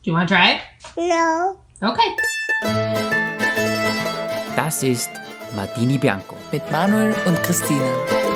Do you want to try it? No. Okay. Das ist Martini Bianco. Mit Manuel und Christine.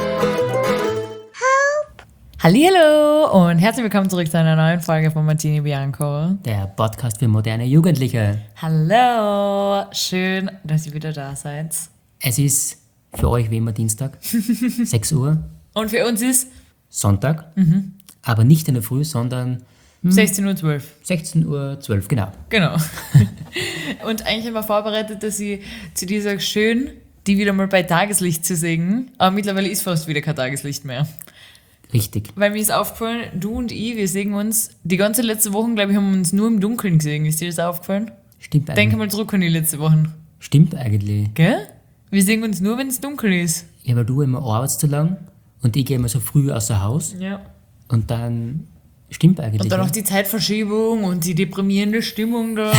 Hallihallo und herzlich willkommen zurück zu einer neuen Folge von Martini Bianco. Der Podcast für moderne Jugendliche. Hallo, schön, dass ihr wieder da seid. Es ist für euch wie immer Dienstag, 6 Uhr, Und für uns ist Sonntag, aber nicht in der Früh, sondern 16.12 Uhr. 16.12 Uhr, genau. Genau. Und eigentlich haben wir vorbereitet, dass ich zu dir sage, schön, die wieder mal bei Tageslicht zu sehen. Aber mittlerweile ist fast wieder kein Tageslicht mehr. Richtig. Weil mir ist aufgefallen, du und ich, wir sehen uns, die ganze letzte Woche, glaube ich, haben wir uns nur im Dunkeln gesehen. Ist dir das aufgefallen? Stimmt eigentlich. Denke mal zurück an die letzte Wochen. Stimmt eigentlich. Gell? Wir sehen uns nur, wenn es dunkel ist. Ja, weil du immer arbeitest zu lang und ich gehe immer so früh außer Haus Ja. und dann stimmt eigentlich. Und dann ja. noch die Zeitverschiebung und die deprimierende Stimmung da.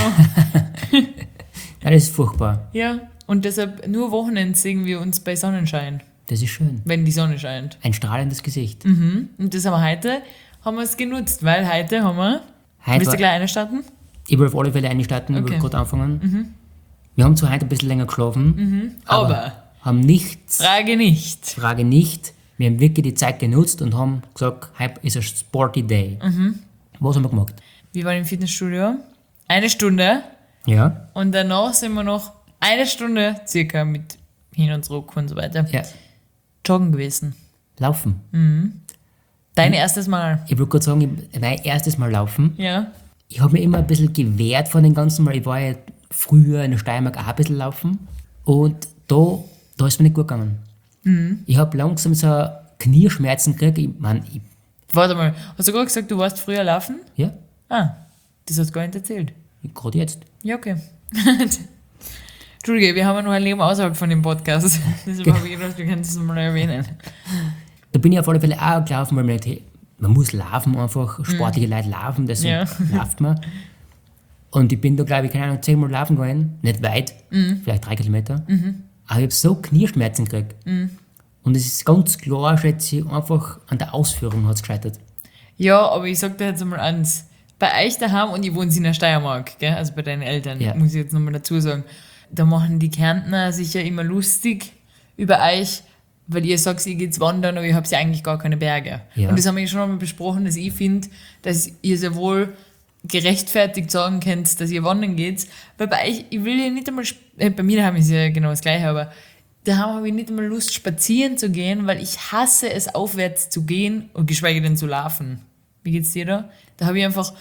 Ja, das ist furchtbar. Ja. Und deshalb nur Wochenende sehen wir uns bei Sonnenschein, Das ist schön. wenn die Sonne scheint. Ein strahlendes Gesicht. Und das haben wir heute, haben wir es genutzt, weil heute haben wir... Heute Willst du war- gleich einstarten? Ich will auf alle Fälle einstarten, ich Okay. will gerade anfangen. Wir haben zwar heute ein bisschen länger geschlafen, Aber haben nichts, Frage nicht. Frage nicht, wir haben wirklich die Zeit genutzt und haben gesagt, heute ist ein Sporty Day. Was haben wir gemacht? Wir waren im Fitnessstudio, 1 Stunde Ja, und danach sind wir noch 1 Stunde circa mit hin und zurück und so weiter ja, joggen gewesen. laufen. Dein erstes Mal. Ich würde gerade sagen, mein erstes Mal laufen. Ja. Ich habe mich immer ein bisschen gewehrt von den ganzen, weil ich war ja früher in der Steiermark auch ein bisschen laufen und da ist mir nicht gut gegangen. Ich habe langsam so Knieschmerzen gekriegt. Warte mal, hast du gerade gesagt, du warst früher laufen? Ja, Ah, das hast du gar nicht erzählt. gerade jetzt. Ja, okay. Entschuldige, wir haben ja noch ein Leben außerhalb von dem Podcast. Deshalb habe ich gedacht, wir können das mal erwähnen. Da bin ich auf alle Fälle auch gelaufen, weil man nicht, hey, man muss laufen einfach, sportliche Leute laufen, deswegen Ja. läuft man. Und ich bin da, glaube ich, keine Ahnung, 10 Mal laufen gegangen, nicht weit, vielleicht 3 Kilometer. Aber ich habe so Knieschmerzen gekriegt. Und es ist ganz klar, schätze ich, einfach an der Ausführung hat es gescheitert. Ja, aber ich sag dir jetzt mal eins. Bei euch daheim, und ich wohne in der Steiermark, gell? Also bei deinen Eltern, Ja. muss ich jetzt nochmal dazu sagen, da machen die Kärntner sich ja immer lustig über euch, weil ihr sagt, ihr geht wandern, aber ihr habt ja eigentlich gar keine Berge. Ja. Und das haben wir schon einmal besprochen, dass ich finde, dass ihr sehr wohl gerechtfertigt sagen könnt, dass ihr wandern geht. Weil bei euch, ich will ja nicht einmal, bei mir daheim ist ja genau das Gleiche, aber daheim habe ich nicht einmal Lust, spazieren zu gehen, weil ich hasse es, aufwärts zu gehen und geschweige denn zu laufen. Wie geht's dir da? Da habe ich einfach,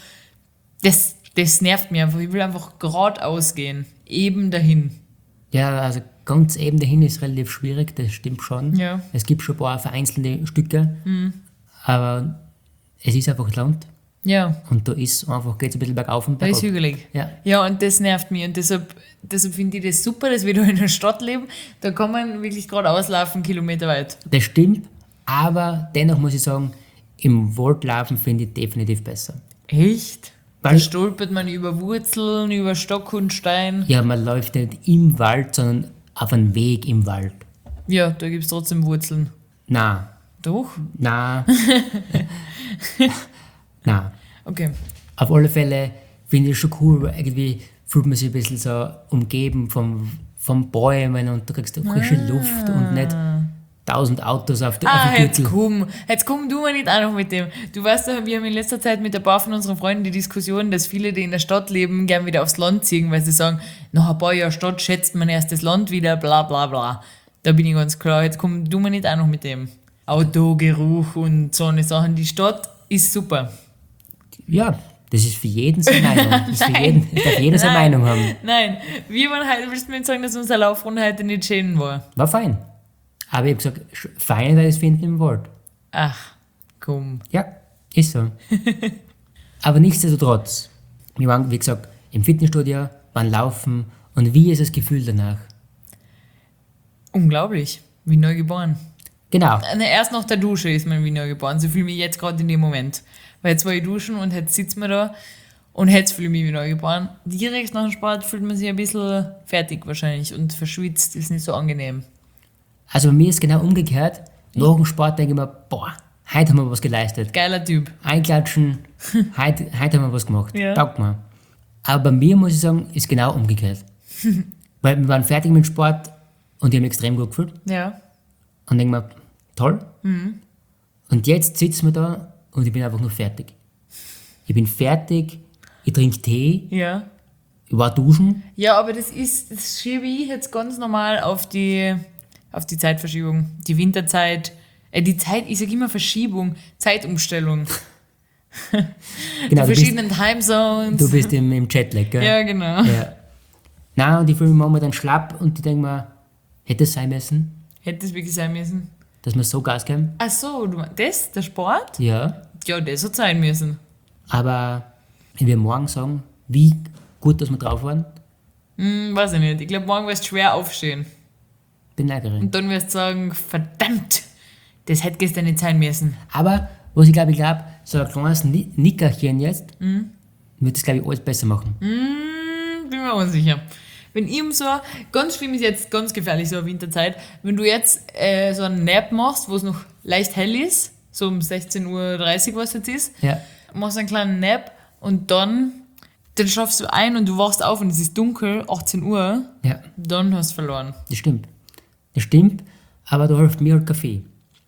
das nervt mich einfach. Ich will einfach geradeaus gehen, eben dahin. Ja, also ganz eben dahin ist relativ schwierig, das stimmt schon. Ja. Es gibt schon ein paar vereinzelte Stücke, aber es ist einfach Land Ja, und da ist einfach, geht es ein bisschen bergauf und da ist bergab. hügelig. Ja. Ja, und das nervt mich. Und deshalb finde ich das super, dass wir da in der Stadt leben. Da kann man wirklich geradeaus laufen, Kilometer weit. Das stimmt, aber dennoch muss ich sagen, im Wald laufen finde ich definitiv besser. Echt? Da Weil- stolpert man über Wurzeln, über Stock und Stein. Ja, man läuft nicht im Wald, sondern auf einem Weg im Wald. Ja, da gibt es trotzdem Wurzeln. Na, Doch? na, na. Okay. Auf alle Fälle finde ich es schon cool, weil irgendwie fühlt man sich ein bisschen so umgeben von Bäumen und du kriegst da frische Luft und nicht 1000 Autos auf der Jetzt Gürtel. komm du mal nicht auch noch mit dem. Du weißt ja, wir haben in letzter Zeit mit ein paar von unseren Freunden die Diskussion, dass viele, die in der Stadt leben, gern wieder aufs Land ziehen, weil sie sagen, nach ein paar Jahren Stadt schätzt man erst das Land wieder, bla bla bla. Da bin ich ganz klar, jetzt komm du mal nicht auch noch mit dem. Autogeruch und so eine Sachen. Die Stadt ist super. Ja, das ist für jeden seine Meinung. Das ist für jeden, darf jeder seine Meinung haben. Nein, wir waren heute, willst du mir jetzt sagen, dass unsere Laufrunde heute nicht schön war? War fein. Aber ich habe gesagt, fein, weil ich es finden im Wald. Ach, komm. Ja, ist so. Aber nichtsdestotrotz, wir waren, wie gesagt, im Fitnessstudio, waren laufen und wie ist das Gefühl danach? Unglaublich. Wie neu geboren. Genau, Erst nach der Dusche ist man wie neu geboren. So fühle ich mich jetzt gerade in dem Moment. Weil jetzt war ich duschen und jetzt sitzt man da und jetzt fühle ich mich wie neu geboren. Direkt nach dem Sport fühlt man sich ein bisschen fertig wahrscheinlich und verschwitzt. Ist nicht so angenehm. also bei mir ist genau umgekehrt. Nach dem Sport denke ich mir, boah, heute haben wir was geleistet. Geiler Typ. Einklatschen, heute haben wir was gemacht. Ja. Taugt mir. Aber bei mir, muss ich sagen, ist genau umgekehrt. Weil wir waren fertig mit dem Sport und ich habe mich extrem gut gefühlt. Ja. Und denke mir, toll. Und jetzt sitzen wir da und ich bin einfach nur fertig. Ich bin fertig, ich trinke Tee, Ja. ich war duschen. Ja, aber das schiebe ich jetzt ganz normal auf die Zeitverschiebung. Die Winterzeit. Die Zeit, ich sage immer Verschiebung, Zeitumstellung. Genau, Die verschiedenen Timezones. du bist im Jetlag, gell? Ja, genau. Ja. Nein, und ich fühle mich manchmal dann schlapp und ich denke mir, hätte es sein müssen, Hätte es wirklich sein müssen. dass wir so Gas geben? Ach so, das, der Sport? Ja. Ja, das hat sein müssen. Aber wenn wir morgen sagen, wie gut, dass wir drauf waren, Weiß ich nicht. Ich glaube, morgen wirst du schwer aufstehen. bin neugierig. Und dann wirst du sagen, verdammt, das hätte gestern nicht sein müssen. Aber, was ich glaube, so ein kleines Nickerchen jetzt, wird das, glaube ich, alles besser machen. Bin mir unsicher. Wenn ich so, ganz schlimm ist jetzt, ganz gefährlich so eine Winterzeit, wenn du jetzt so einen Nap machst, wo es noch leicht hell ist, so um 16:30 Uhr, was jetzt ist, Ja. machst einen kleinen Nap und dann schlafst du ein und du wachst auf und es ist dunkel, 18 Uhr, Ja, dann hast du verloren. das stimmt. Das stimmt, aber da hilft mir halt Kaffee.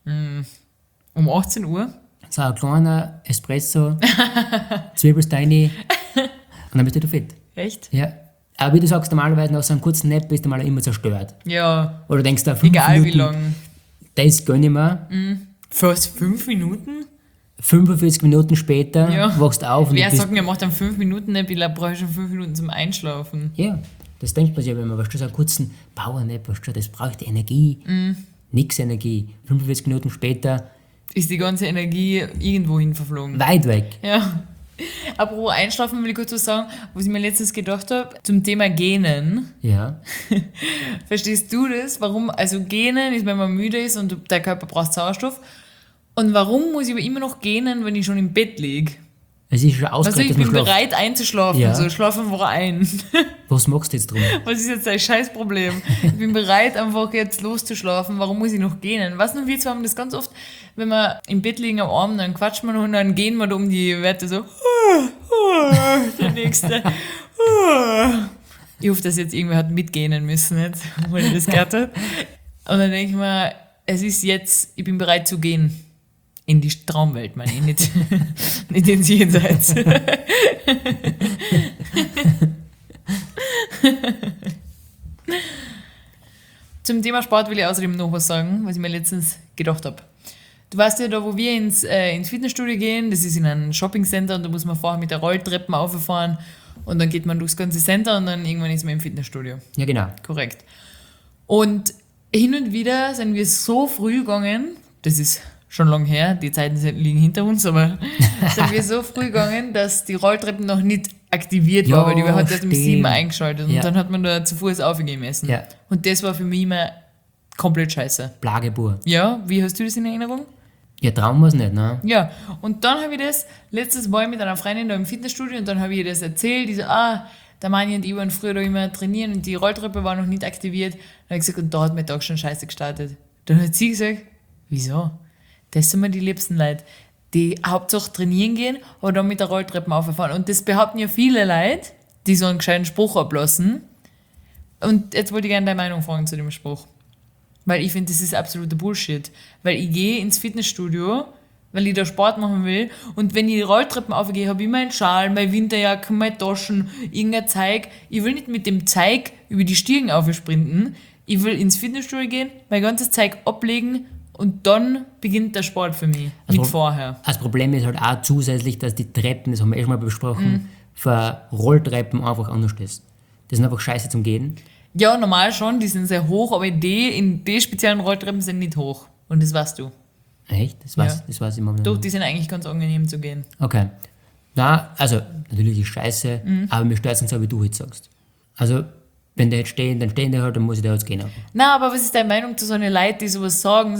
Um 18 Uhr? So ein kleiner Espresso, Zwiebelsteine und dann bist du wieder fit. Echt? Ja. Aber wie du sagst, normalerweise nach so einem kurzen Nap bist du mal immer zerstört. Ja, Oder denkst du, 5 egal Minuten, wie lang. das gönn ich mir. Fast 5 Minuten? 45 Minuten später Ja. wachst du auf und Wer du bist... sagt, er macht dann 5 Minuten Nap, ich brauche schon 5 Minuten zum Einschlafen. Ja, das denkt man sich ja, wenn man weißt du, so einen kurzen Powernap, weißt du, das braucht Energie. Nix Energie. 45 Minuten später, Ist die ganze Energie irgendwo hin verflogen. weit weg. Ja. Apropos Einschlafen will ich kurz was sagen, was ich mir letztens gedacht habe, zum Thema Gähnen. Ja. Verstehst du das? Warum? Also Gähnen ist, wenn man müde ist und der Körper braucht Sauerstoff. Und warum muss ich aber immer noch gähnen, wenn ich schon im Bett liege? Es ist schon Also ausgereicht, ich dass bin man schlaft. bereit einzuschlafen, Ja. so schlaf einfach ein. Was machst du jetzt drum? Was ist jetzt dein Scheißproblem? Ich bin bereit, einfach jetzt loszuschlafen. Warum muss ich noch gähnen? Was noch wir zwei haben das ganz oft, wenn wir im Bett liegen am Abend, dann quatschen wir noch und dann gehen wir da um die Werte so. Der nächste. Ich hoffe, dass jetzt irgendwer hat mitgähnen müssen, jetzt, weil ich das gehört hat. Und dann denke ich mir, es ist jetzt, ich bin bereit zu gehen. In die Traumwelt, meine ich, nicht, nicht ins Jenseits. Zum Thema Sport will ich außerdem noch was sagen, was ich mir letztens gedacht habe. Du weißt ja, da wo wir ins Fitnessstudio gehen, das ist in einem Shoppingcenter und da muss man vorher mit der Rolltreppe auffahren und dann geht man durchs ganze Center und dann irgendwann ist man im Fitnessstudio. Ja, genau. Korrekt. Und hin und wieder sind wir so früh gegangen, das ist schon lange her, die Zeiten liegen hinter uns, aber sind wir so früh gegangen, dass die Rolltreppe noch nicht aktiviert war, weil die hat erst um 7 eingeschaltet und Ja. dann hat man da zu Fuß aufgehen müssen. Ja. Und das war für mich immer komplett scheiße. Plagebur. Ja, wie hast du das in Erinnerung? Ja, trauen wir es nicht, ne? Ja, und dann habe ich das, letztes Mal mit einer Freundin da im Fitnessstudio und dann habe ich ihr das erzählt, die so, der Mani und ich waren früher da immer trainieren und die Rolltreppe war noch nicht aktiviert. Dann habe ich gesagt, und da hat mein Tag schon scheiße gestartet. Dann hat sie gesagt, wieso? Das sind mir die liebsten Leute, die Hauptsache trainieren gehen, aber dann mit der Rolltreppe auffahren. Und das behaupten ja viele Leute, die so einen gescheiten Spruch ablassen. Und jetzt wollte ich gerne deine Meinung fragen zu dem Spruch. Weil ich finde, das ist absoluter Bullshit. Weil ich gehe ins Fitnessstudio, weil ich da Sport machen will. Und wenn ich die Rolltreppen aufgehe, habe ich meinen Schal, meine Winterjacke, meine Taschen, irgendein Zeug. Ich will nicht mit dem Zeug über die Stiegen aufsprinten. Ich will ins Fitnessstudio gehen, mein ganzes Zeug ablegen und dann beginnt der Sport für mich. Also, mit vorher. Das Problem ist halt auch zusätzlich, dass die Treppen, das haben wir schon mal besprochen, für Rolltreppen einfach anders ist. Das sind einfach scheiße zum Gehen. Ja, normal schon, die sind sehr hoch, aber in die speziellen Rolltreppen sind nicht hoch. Und das weißt du. Echt? Das weiß ich momentan Doch, nicht. die sind eigentlich ganz angenehm zu gehen. Okay. Na, also, natürlich ist scheiße, aber mir stört es nicht so, wie du jetzt sagst. Also, wenn die jetzt stehen, dann stehen die halt, dann muss ich da jetzt gehen. Einfach. Na, aber was ist deine Meinung zu so einer Leute, die sowas sagen?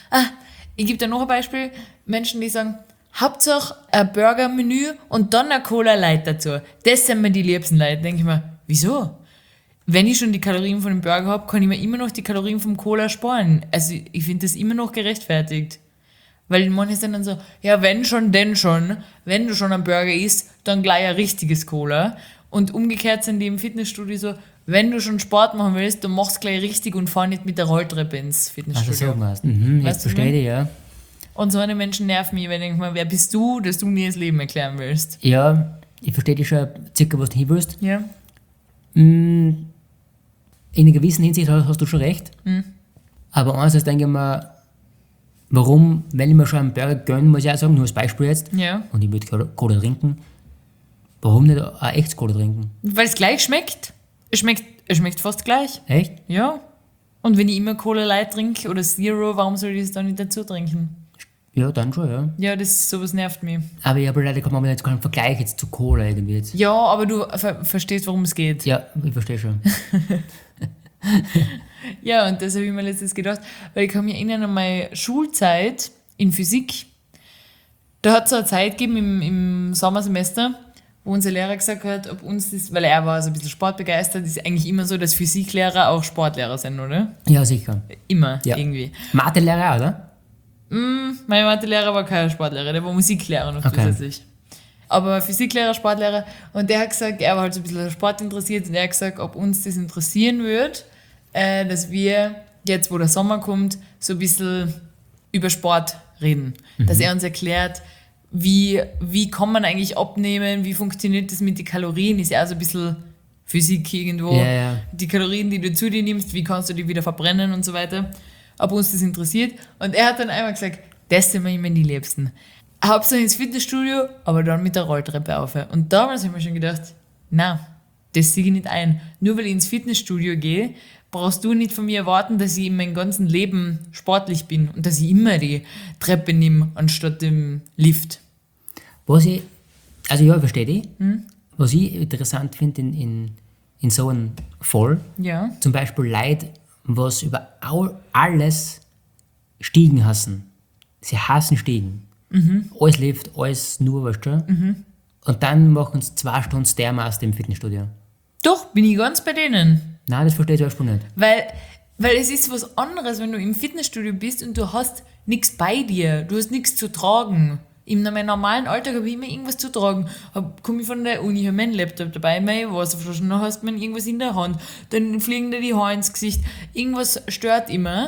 Ich gebe dir noch ein Beispiel. Menschen, die sagen, Hauptsache ein Burger-Menü und dann ein Cola Light dazu. Das sind mir die liebsten Leute. Denke ich mir, wieso? Wenn ich schon die Kalorien von dem Burger habe, kann ich mir immer noch die Kalorien vom Cola sparen. Also ich finde das immer noch gerechtfertigt. Weil manche sind dann so, ja, wenn schon, denn schon. Wenn du schon einen Burger isst, dann gleich ein richtiges Cola. Und umgekehrt sind die im Fitnessstudio so, wenn du schon Sport machen willst, dann mach's gleich richtig und fahr nicht mit der Rolltreppe ins Fitnessstudio. Also so was. Weißt Jetzt du, verstehe ich, ja. Und so eine Menschen nerven mich, weil ich denke mal, wer bist du, dass du mir das Leben erklären willst? Ja, ich verstehe dich schon circa, was du hin willst. Ja. In einer gewissen Hinsicht hast du schon recht. Aber andererseits denke ich mir, warum, wenn ich mir schon einen Burger gönne, muss ich auch sagen, nur als Beispiel jetzt, Ja. und ich würde Cola trinken, warum nicht auch echtes Cola trinken? Weil es gleich schmeckt. Es schmeckt fast gleich. Echt? Ja. Und wenn ich immer Cola Light trinke oder Zero, warum soll ich das dann nicht dazu trinken? Ja, dann schon, ja. Ja, sowas nervt mich. Aber ich habe leider jetzt keinen Vergleich jetzt zu Cola irgendwie jetzt. Ja, aber du verstehst, worum es geht. Ja, ich verstehe schon. Ja, und das habe ich mir letztens gedacht, weil ich kann mich erinnern an meine Schulzeit in Physik. Da hat es so eine Zeit gegeben im Sommersemester, wo unser Lehrer gesagt hat, ob uns das, weil er war so ein bisschen sportbegeistert, ist eigentlich immer so, dass Physiklehrer auch Sportlehrer sind, oder? Ja, sicher. Immer, Ja. irgendwie. Mathelehrer, oder? Mein Mathelehrer war kein Sportlehrer, der war Musiklehrer noch Okay. zusätzlich. Aber Physiklehrer, Sportlehrer. Und der hat gesagt, er war halt so ein bisschen Sport interessiert und er hat gesagt, ob uns das interessieren würde, dass wir jetzt, wo der Sommer kommt, so ein bisschen über Sport reden. Dass er uns erklärt, wie kann man eigentlich abnehmen, wie funktioniert das mit den Kalorien, ist ja auch so ein bisschen Physik irgendwo. Ja, ja. Die Kalorien, die du zu dir nimmst, wie kannst du die wieder verbrennen und so weiter. Ob uns das interessiert. Und er hat dann einmal gesagt, das sind mir immer die Liebsten. Hauptsache ins Fitnessstudio, aber dann mit der Rolltreppe auf. Und damals habe ich mir schon gedacht, na, das sehe ich nicht ein. Nur weil ich ins Fitnessstudio gehe, brauchst du nicht von mir erwarten, dass ich in meinem ganzen Leben sportlich bin und dass ich immer die Treppe nehme, anstatt dem Lift. Also ja, ich verstehe dich. Was ich interessant finde in so einem Fall, Ja. zum Beispiel Leute, was über alles Stiegen hassen. Sie hassen Stiegen. Alles Lift, alles nur, weißt du? Und dann machen sie 2 Stunden Stairmaster im Fitnessstudio. Doch, bin ich ganz bei denen. Nein, das verstehe ich zum Beispiel nicht. Weil es ist was anderes, wenn du im Fitnessstudio bist und du hast nichts bei dir, du hast nichts zu tragen. In meinem normalen Alltag habe ich immer irgendwas zu tragen. Komme ich von der Uni, habe meinen Laptop dabei, meine Wasserflaschen, dann hast du irgendwas in der Hand, dann fliegen dir die Haare ins Gesicht. Irgendwas stört immer.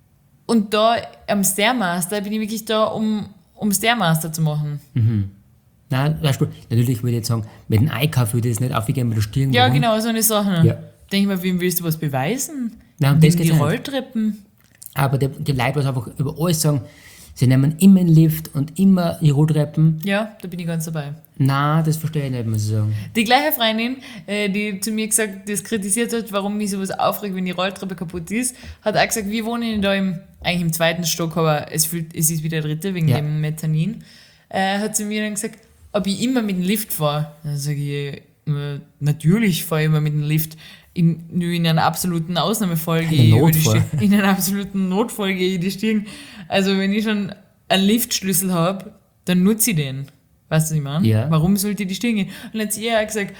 Und da am Stairmaster bin ich wirklich da, um Stairmaster zu machen. Nein, zum Beispiel, natürlich würde ich jetzt sagen, mit dem Einkauf würde ich das nicht aufgehen mit der Stirn. Ja, warum? genau, so eine Sache. Ja. Denke ich mir, wem willst du was beweisen? Nein, um das die geht's nicht. Rolltreppen. Aber die Leute, die einfach über alles sagen, sie nehmen immer den Lift und immer die Rolltreppen. Ja, da bin ich ganz dabei. Nein, das verstehe ich nicht, muss ich sagen. Die gleiche Freundin, die zu mir gesagt, das kritisiert hat, warum mich sowas aufregt, wenn die Rolltreppe kaputt ist, hat auch gesagt, wir wohnen da eigentlich im 2. Stock, aber es ist wieder der 3. wegen dem Mezzanin. Hat zu mir dann gesagt, ob ich immer mit dem Lift fahre. Dann sage ich, natürlich fahre ich immer mit dem Lift. Nur in einer absoluten Ausnahmefall gehe ich über die Stirn. In einer absoluten Notfall gehe ich die Stirn. Also wenn ich schon einen Liftschlüssel habe, dann nutze ich den. Weißt du, was ich meine? Ja. Warum sollte ich die Stirn gehen? Und dann hat sie auch gesagt,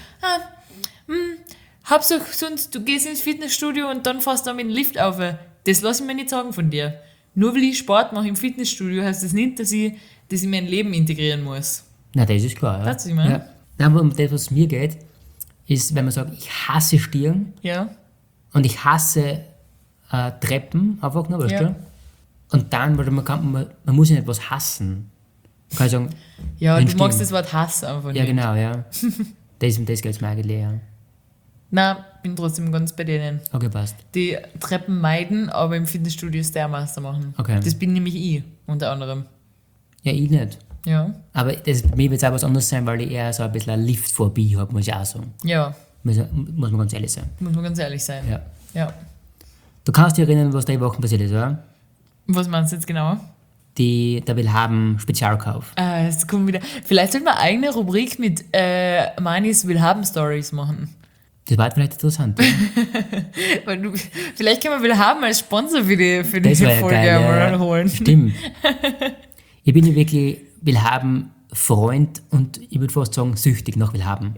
Hauptsache sonst, du gehst ins Fitnessstudio und dann fährst du mit dem Lift auf. Das lasse ich mir nicht sagen von dir. Nur weil ich Sport mache im Fitnessstudio, heißt das nicht, dass ich das in mein Leben integrieren muss. Na, das ist klar. Ja. Weißt du, was ich meine? Ja. Nein, aber um das, was mir geht, ist, wenn man sagt, ich hasse Stirn Ja. und ich hasse Treppen, einfach nur, weißt Ja. du? Und dann, weil man muss ja nicht was hassen. Man kann sagen, Ja, den du magst Stirn. das Wort Hass einfach Ja, nicht. genau, ja. Das geht es mir eigentlich, ja. Nein, bin trotzdem ganz bei denen. Okay, passt. Die Treppen meiden, aber im Fitnessstudio Stairmaster machen. Okay. Das bin nämlich ich, unter anderem. Ja, ich nicht. Ja. Aber bei mir wird es auch was anderes sein, weil ich eher so ein bisschen eine Liftphobie habe, muss ich auch sagen. Ja, Muss man ganz ehrlich sein. muss man ganz ehrlich sein. Ja. Ja. Du kannst dich erinnern, was da die Woche passiert ist, oder? Was meinst du jetzt genau? Der Willhaben Spezialkauf. Es kommt wieder. Vielleicht sollten wir eine eigene Rubrik mit Manis Willhaben-Stories machen. Das war vielleicht interessant. Ja? Weil vielleicht können wir Willhaben als Sponsor für die Das war ja Folge geil, einmal ja. holen. Stimmt. Ich bin ja wirklich Willhaben Freund und ich würde fast sagen süchtig nach Willhaben.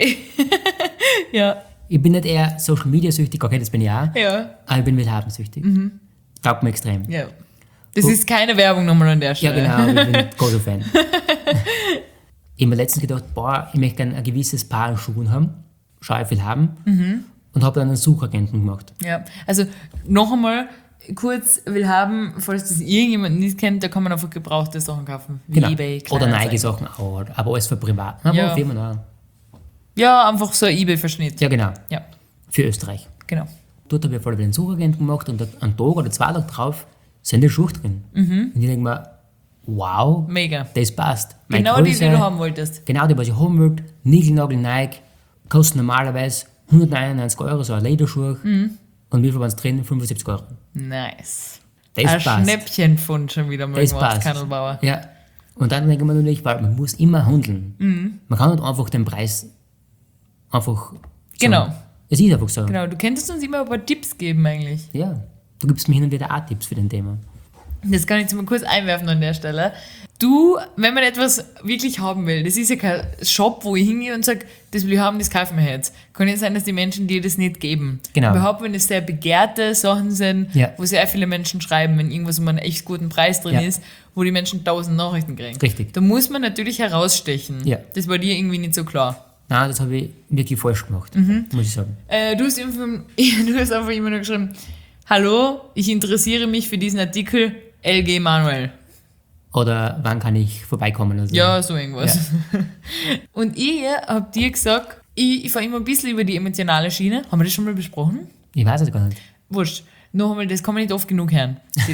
Ja, Ich bin nicht eher Social Media süchtig, okay, das bin ich auch, ja, aber ich bin Willhaben süchtig. Taugt mir extrem. ja. Das ist keine Werbung nochmal an der Ja, Stelle. genau, ich bin großer Fan. Ich habe mir letztens gedacht, ich möchte gerne ein gewisses Paar an Schuhen haben, Schau ich will haben. Und habe dann einen Suchagenten gemacht. Ja, also noch einmal kurz will haben, falls das irgendjemand nicht kennt, da kann man einfach gebrauchte Sachen kaufen. Wie Genau. eBay, Oder neue Kleinanzeigen. Sachen auch. Aber alles für privat. Aber Ja. Firmen auch. Ja, einfach so ein eBay-Verschnitt. Ja, genau. Ja, Für Österreich. genau. Dort habe ich voll den Suchagenten gemacht und einen Tag oder 2 Tage drauf sind die Schuhe drin. Und ich denke mir, wow, Mega. das passt. Meine Genau die Größe, du haben wolltest. Genau die, was ich haben wollte. Nigelnagel Nike, kosten normalerweise 199 €, so ein Lederschuh. Und wie viel waren es drin? 75 €. Nice. Das Ein passt. Schnäppchenfund schon wieder mal Das gemacht, passt. Kandelbauer. Ja. Und dann denke ich mir natürlich, weil man muss immer handeln. Man kann nicht einfach den Preis einfach sagen. Genau. Es ist einfach so. Genau, du könntest uns immer ein paar Tipps geben eigentlich. Ja. Du gibst mir hin und wieder auch Tipps für den Thema. Das kann ich jetzt mal kurz einwerfen an der Stelle. Du, wenn man etwas wirklich haben will, das ist ja kein Shop, wo ich hingehe und sage, das will ich haben, das kaufen wir jetzt. Kann ja sein, dass die Menschen dir das nicht geben. Genau. Überhaupt, wenn es sehr begehrte Sachen sind, Ja. wo sehr viele Menschen schreiben, wenn irgendwas um einen echt guten Preis drin Ja. ist, wo die Menschen 1000 Nachrichten kriegen. Richtig. Da muss man natürlich herausstechen. Ja. Das war dir irgendwie nicht so klar. Nein, das habe ich wirklich falsch gemacht, muss ich sagen. Du hast einfach immer nur geschrieben, hallo, ich interessiere mich für diesen Artikel, LG Manuel. Oder wann kann ich vorbeikommen? Also, Ja, so irgendwas. Und ich hab dir gesagt, ich fahre immer ein bisschen über die emotionale Schiene. Haben wir das schon mal besprochen? Ich weiß es gar nicht. Wurscht. Noch einmal, das kann man nicht oft genug hören.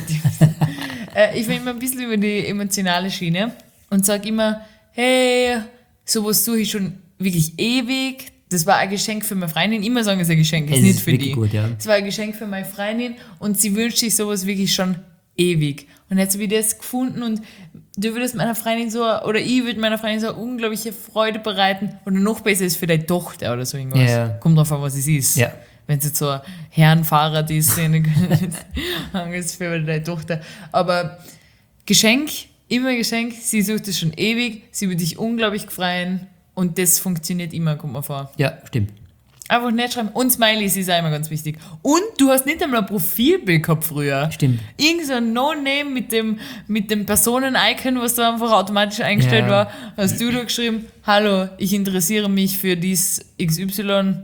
Ich fahre immer ein bisschen über die emotionale Schiene und sage immer, hey, sowas suche ich schon wirklich ewig. Das war ein Geschenk für meine Freundin. Immer sagen, es ist ein Geschenk, es ist nicht für wirklich die. gut, ja. Es war ein Geschenk für meine Freundin und sie wünscht sich sowas wirklich schon ewig. Und jetzt habe ich das gefunden und du würdest meiner Freundin so, oder ich würde meiner Freundin so eine unglaubliche Freude bereiten. Oder noch besser ist für deine Tochter oder so irgendwas. Ja. Kommt drauf an, was es ist. Ja. Wenn es jetzt so ein Herrenfahrrad ist, dann ist es für deine Tochter. Aber Geschenk, immer Geschenk, sie sucht es schon ewig, sie würde sich unglaublich freuen und das funktioniert immer, kommt mir vor. Ja, stimmt. Einfach nett schreiben. Und Smileys ist auch immer ganz wichtig. Und du hast nicht einmal ein Profilbild gehabt früher. Stimmt. Irgend so ein No-Name mit dem Personen-Icon, was da einfach automatisch eingestellt Ja. war, hast du da geschrieben, hallo, ich interessiere mich für dies XY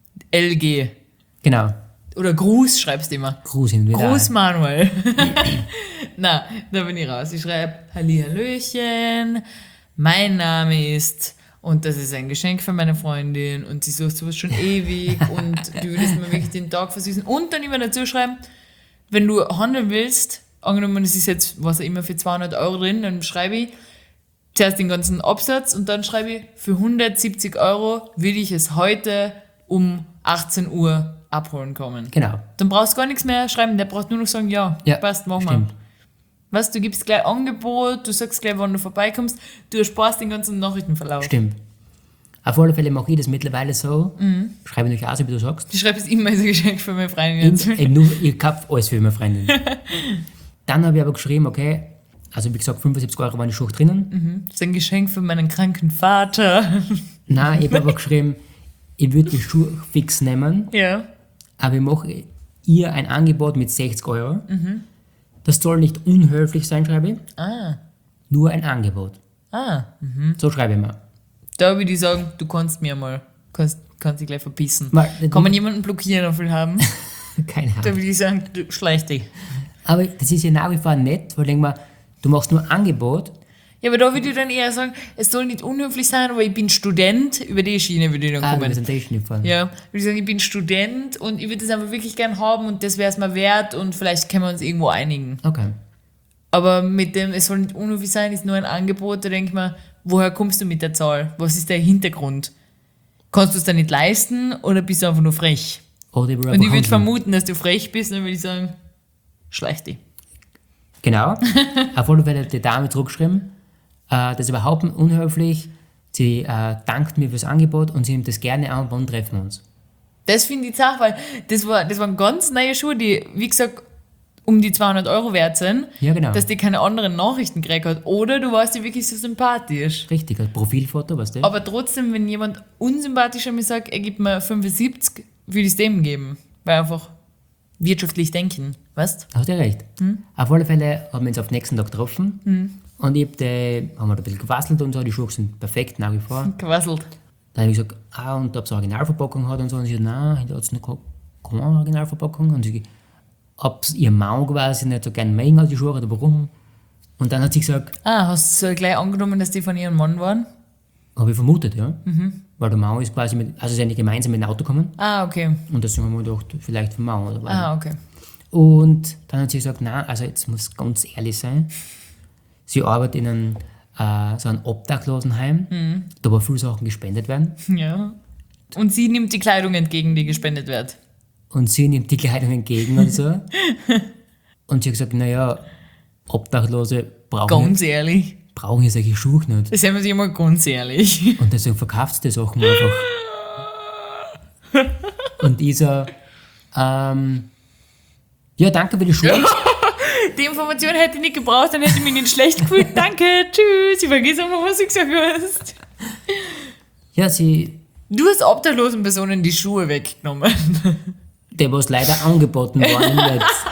LG. Genau. Oder Gruß schreibst du immer. Gruß hin und wieder. Gruß Manuel. Na, da bin ich raus. Ich schreibe Hallihallöchen, mein Name ist und das ist ein Geschenk für meine Freundin und sie sucht sowas schon ewig und du würdest mir wirklich den Tag versüßen. Und dann immer dazu schreiben, wenn du handeln willst, angenommen, es ist jetzt, was auch immer, für 200 € drin, dann schreibe ich zuerst den ganzen Absatz und dann schreibe ich, für 170 € will ich es heute um 18 Uhr abholen kommen. Genau. Dann brauchst du gar nichts mehr schreiben, der braucht nur noch sagen, ja, Ja, passt, mach mal. stimmt. Was, du gibst gleich Angebot, du sagst gleich, wann du vorbeikommst, du ersparst den ganzen Nachrichtenverlauf. Stimmt. Auf alle Fälle mache ich das mittlerweile so. Schreibe natürlich auch so, wie du sagst. Ich schreibe es immer als ein Geschenk für meine Freundin. Eben nur, ich kaufe alles für meine Freundin. Dann habe ich aber geschrieben, okay, also wie gesagt, 75 € waren die Schuhe drinnen. Das ist ein Geschenk für meinen kranken Vater. Nein, ich habe aber geschrieben, ich würde die Schuhe fix nehmen, Ja. aber ich mache ihr ein Angebot mit 60 €. Das soll nicht unhöflich sein, schreibe ich. Nur ein Angebot. So schreibe ich mal. Da würde ich sagen, du kannst mir mal, kannst dich gleich verbissen. Weil- Kann man jemanden blockieren auf will haben? Keine Da Ahnung. würde ich sagen, du schleich dich. Aber das ist ja nach wie vor nett, weil ich denke mir, du machst nur Angebot. Ja, aber da würde ich dann eher sagen, es soll nicht unhöflich sein, aber ich bin Student, über die Schiene würde ich dann Ah, kommen. wir sind eh nicht fahren. Ja, würde ich sagen, ich bin Student und ich würde das einfach wirklich gern haben und das wäre es mir wert und vielleicht können wir uns irgendwo einigen. Okay. Aber mit dem, es soll nicht unhöflich sein, ist nur ein Angebot, da denke ich mir, woher kommst du mit der Zahl? Was ist der Hintergrund? Kannst du es dir nicht leisten oder bist du einfach nur frech? Oder über Und ich würde handeln. vermuten, dass du frech bist, dann würde ich sagen, schleich dich. Genau. Auf alle Fälle hat die Dame zurückgeschrieben, das ist überhaupt nicht unhöflich. Sie dankt mir fürs Angebot und sie nimmt das gerne an, wann treffen wir uns. Das finde ich auch, weil das waren ganz neue Schuhe, die, wie gesagt, um die 200 € wert sind, Ja, genau. dass die keine anderen Nachrichten gekriegt hat. Oder du warst dir wirklich so sympathisch. Richtig, als Profilfoto, weißt du? Aber trotzdem, wenn jemand unsympathischer mir sagt, er gibt mir 75, würde ich es dem geben. Weil einfach wirtschaftlich denken, weißt Hast du ja recht. Auf alle Fälle haben wir uns auf den nächsten Tag getroffen und haben wir da ein bisschen gewasselt und so, die Schuhe sind perfekt nach wie vor. Quasselt. Dann habe ich gesagt, und ob es eine Originalverpackung hat und so. Und sie hat, nein, da hat es noch keine Originalverpackung. Und sie, ob es ihr Mann quasi nicht so gerne mögen hat, die Schuhe, oder warum. Und dann hat sie gesagt, Hast du gleich angenommen, dass die von ihrem Mann waren? habe ich vermutet, ja. Weil der Mann ist quasi also sind die gemeinsam mit dem Auto gekommen. Okay. Und deswegen haben wir gedacht, vielleicht vom Mann oder was. Okay. Und dann hat sie gesagt, nein, also jetzt muss ich ganz ehrlich sein. Sie arbeitet in einem, so einem Obdachlosenheim, da wo viele Sachen gespendet werden. Ja. Und sie nimmt die Kleidung entgegen, die gespendet wird. Und sie nimmt die Kleidung entgegen und so. Und sie hat gesagt, naja, Obdachlose Ganz ehrlich. brauchen ja solche Schuhe nicht. Das sagen wir sich mal ganz ehrlich. Und deswegen verkauft sie die Sachen einfach. Und ich so, ja, danke für die Schuhe. Die Information hätte ich nicht gebraucht, dann hätte ich mich nicht schlecht gefühlt. Danke, tschüss. Ich vergesse immer, was du gesagt hast. Ja, Du hast obdachlosen Personen die Schuhe weggenommen. der was leider angeboten worden jetzt.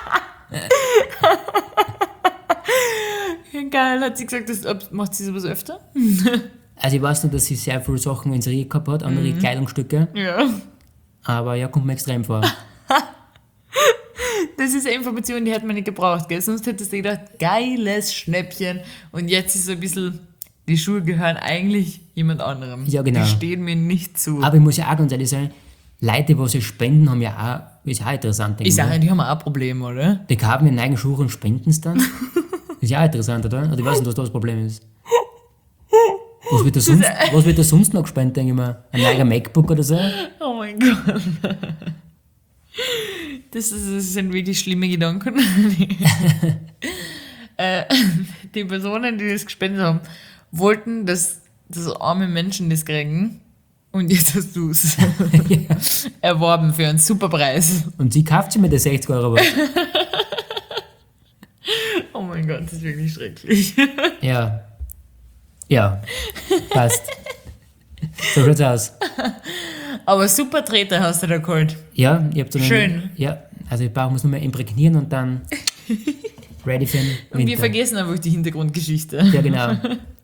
Geil, hat sie gesagt, macht sie sowas öfter? Also ich weiß nur, dass sie sehr viele Sachen in Serie gehabt hat, andere Kleidungsstücke. Ja. Aber ja, kommt mir extrem vor. Das ist eine Information, die hätte man nicht gebraucht, gell? Sonst hättest du gedacht, geiles Schnäppchen. Und jetzt ist so ein bisschen, die Schuhe gehören eigentlich jemand anderem. Ja, genau. Die stehen mir nicht zu. Aber ich muss ja auch ganz ehrlich sagen, Leute, die sie spenden, haben ja auch, ist auch interessant. Ich denke sage, die haben auch ein Problem, oder? Die kaufen ihren eigenen Schuhe und spenden es dann. Ist ja auch interessant, oder? Also ich weiß nicht, was da das Problem ist. Was wird da sonst noch gespendet, denke ich mal? Ein neuer MacBook oder so? Oh mein Gott. Das sind wirklich schlimme Gedanken. Die Personen, die das gespendet haben, wollten, dass arme Menschen das kriegen. Und jetzt hast du es erworben für einen super Preis. Und sie kauft sie mit der 60 Euro was. Oh mein Gott, das ist wirklich schrecklich. Ja. Ja. Passt. So schaut's aus. Aber super Treter hast du da geholt. Ja, ich hab so Schön. Ja, also ich muss nur mehr imprägnieren und dann ready für den Winter. Und wir vergessen einfach die Hintergrundgeschichte. Ja, genau.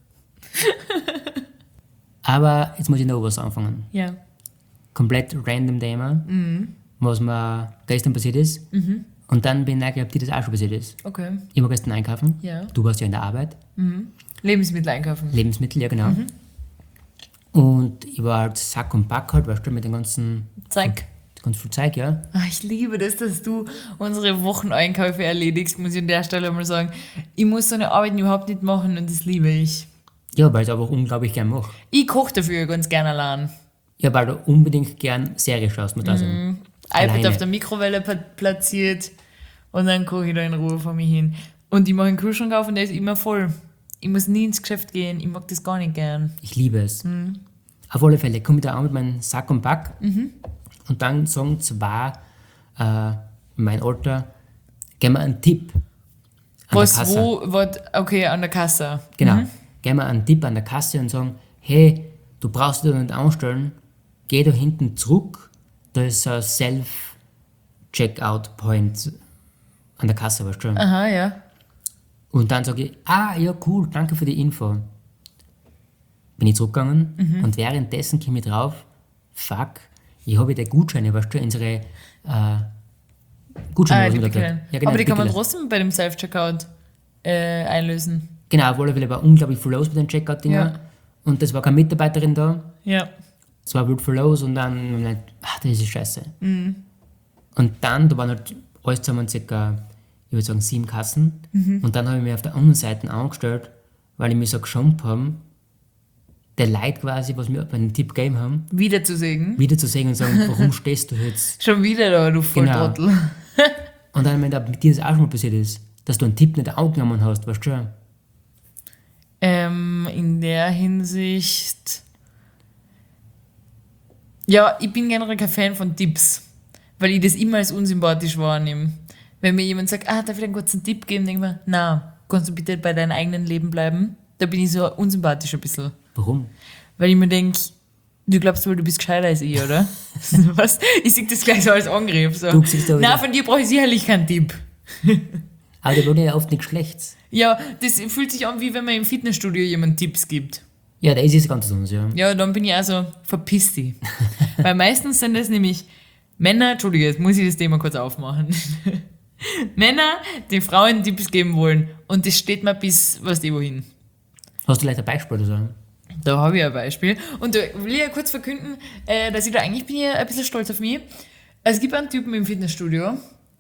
Aber jetzt muss ich noch was anfangen. Ja. Komplett random Thema, was mir gestern passiert ist. Und dann bin ich neugierig, ob dir das auch schon passiert ist. Okay. Ich war gestern einkaufen. Ja. Du warst ja in der Arbeit. Lebensmittel einkaufen. Lebensmittel, ja genau. Und ich war halt Sack und Pack halt, weißt du, mit den ganzen... Zeig. Ganz viel Zeug, ja. Ich liebe das, dass du unsere Wocheneinkäufe erledigst, muss ich an der Stelle mal sagen. Ich muss so eine Arbeit überhaupt nicht machen und das liebe ich. Ja, weil ich es einfach unglaublich gern mache. Ich koche dafür ganz gerne allein. Ja, weil du unbedingt gern Serie schaust mit also. iPad Alleine. auf der Mikrowelle platziert und dann koche ich da in Ruhe vor mir hin. Und ich mache einen Kühlschrank auf und der ist immer voll. Ich muss nie ins Geschäft gehen, ich mag das gar nicht gern. Ich liebe es. Auf alle Fälle komme ich da an mit meinem Sack und Pack und dann sagen zwei in meinem Alter, gib mir einen Tipp an der Kasse. Okay, an der Kasse. Genau, gib mir einen Tipp an der Kasse und sagen, hey, du brauchst dich da nicht anstellen, geh da hinten zurück, da ist so ein Self-Checkout-Point an der Kasse, weißt du. Aha, ja. Und dann sage ich, ja cool, danke für die Info. Bin ich zurückgegangen und währenddessen komme ich drauf, fuck, ich habe die Gutscheine, weißt du, unsere Gutscheine. Die was wir da Pickeln. kriegen. Ja, genau, Aber die kann man Pickeln. trotzdem bei dem Self-Checkout einlösen. Genau, auf alle Fälle war unglaublich viel los bei den Checkout-Dinger. Ja. Und es war keine Mitarbeiterin da, Ja. es war wild viel los und dann haben wir gedacht, das ist scheiße. Und dann, da waren halt alles zusammen circa, ich würde sagen 7 Kassen. Und dann habe ich mich auf der anderen Seite angestellt, weil ich mich so geschämt habe, der Leute quasi, was mir einen Tipp gegeben haben, Wieder zu sägen. wieder zu sehen und sagen, warum stehst du jetzt? Schon wieder da, du Genau. Volltrottel. Und dann, wenn mit dir das auch schon mal passiert ist, dass du einen Tipp nicht angenommen hast, weißt du schon? In der Hinsicht. Ja, ich bin generell kein Fan von Tipps, weil ich das immer als unsympathisch wahrnehme. Wenn mir jemand sagt, darf ich dir einen kurzen Tipp geben, denke ich mir, na, kannst du bitte bei deinem eigenen Leben bleiben? Da bin ich so unsympathisch ein bisschen. Warum? Weil ich mir denke, du glaubst wohl, du bist gescheiter als ich, oder? Was? Ich sehe das gleich so als Angriff. So. Du siehst da wieder- Na, von dir brauche ich sicherlich keinen Tipp. Aber der wurde ja oft nichts Schlechtes. Ja, das fühlt sich an, wie wenn man im Fitnessstudio jemand Tipps gibt. Ja, das ist ganz sonst, ja. Ja, dann bin ich also verpiss dich. Weil meistens sind das nämlich Männer, Entschuldige, jetzt muss ich das Thema kurz aufmachen. Männer, die Frauen Tipps geben wollen und das steht mir bis, was die wohin. Hast du vielleicht ein Beispiel oder so? Da habe ich ein Beispiel. Und da will ich ja kurz verkünden, dass ich da eigentlich bin ich ein bisschen stolz auf mich. Also es gibt einen Typen im Fitnessstudio,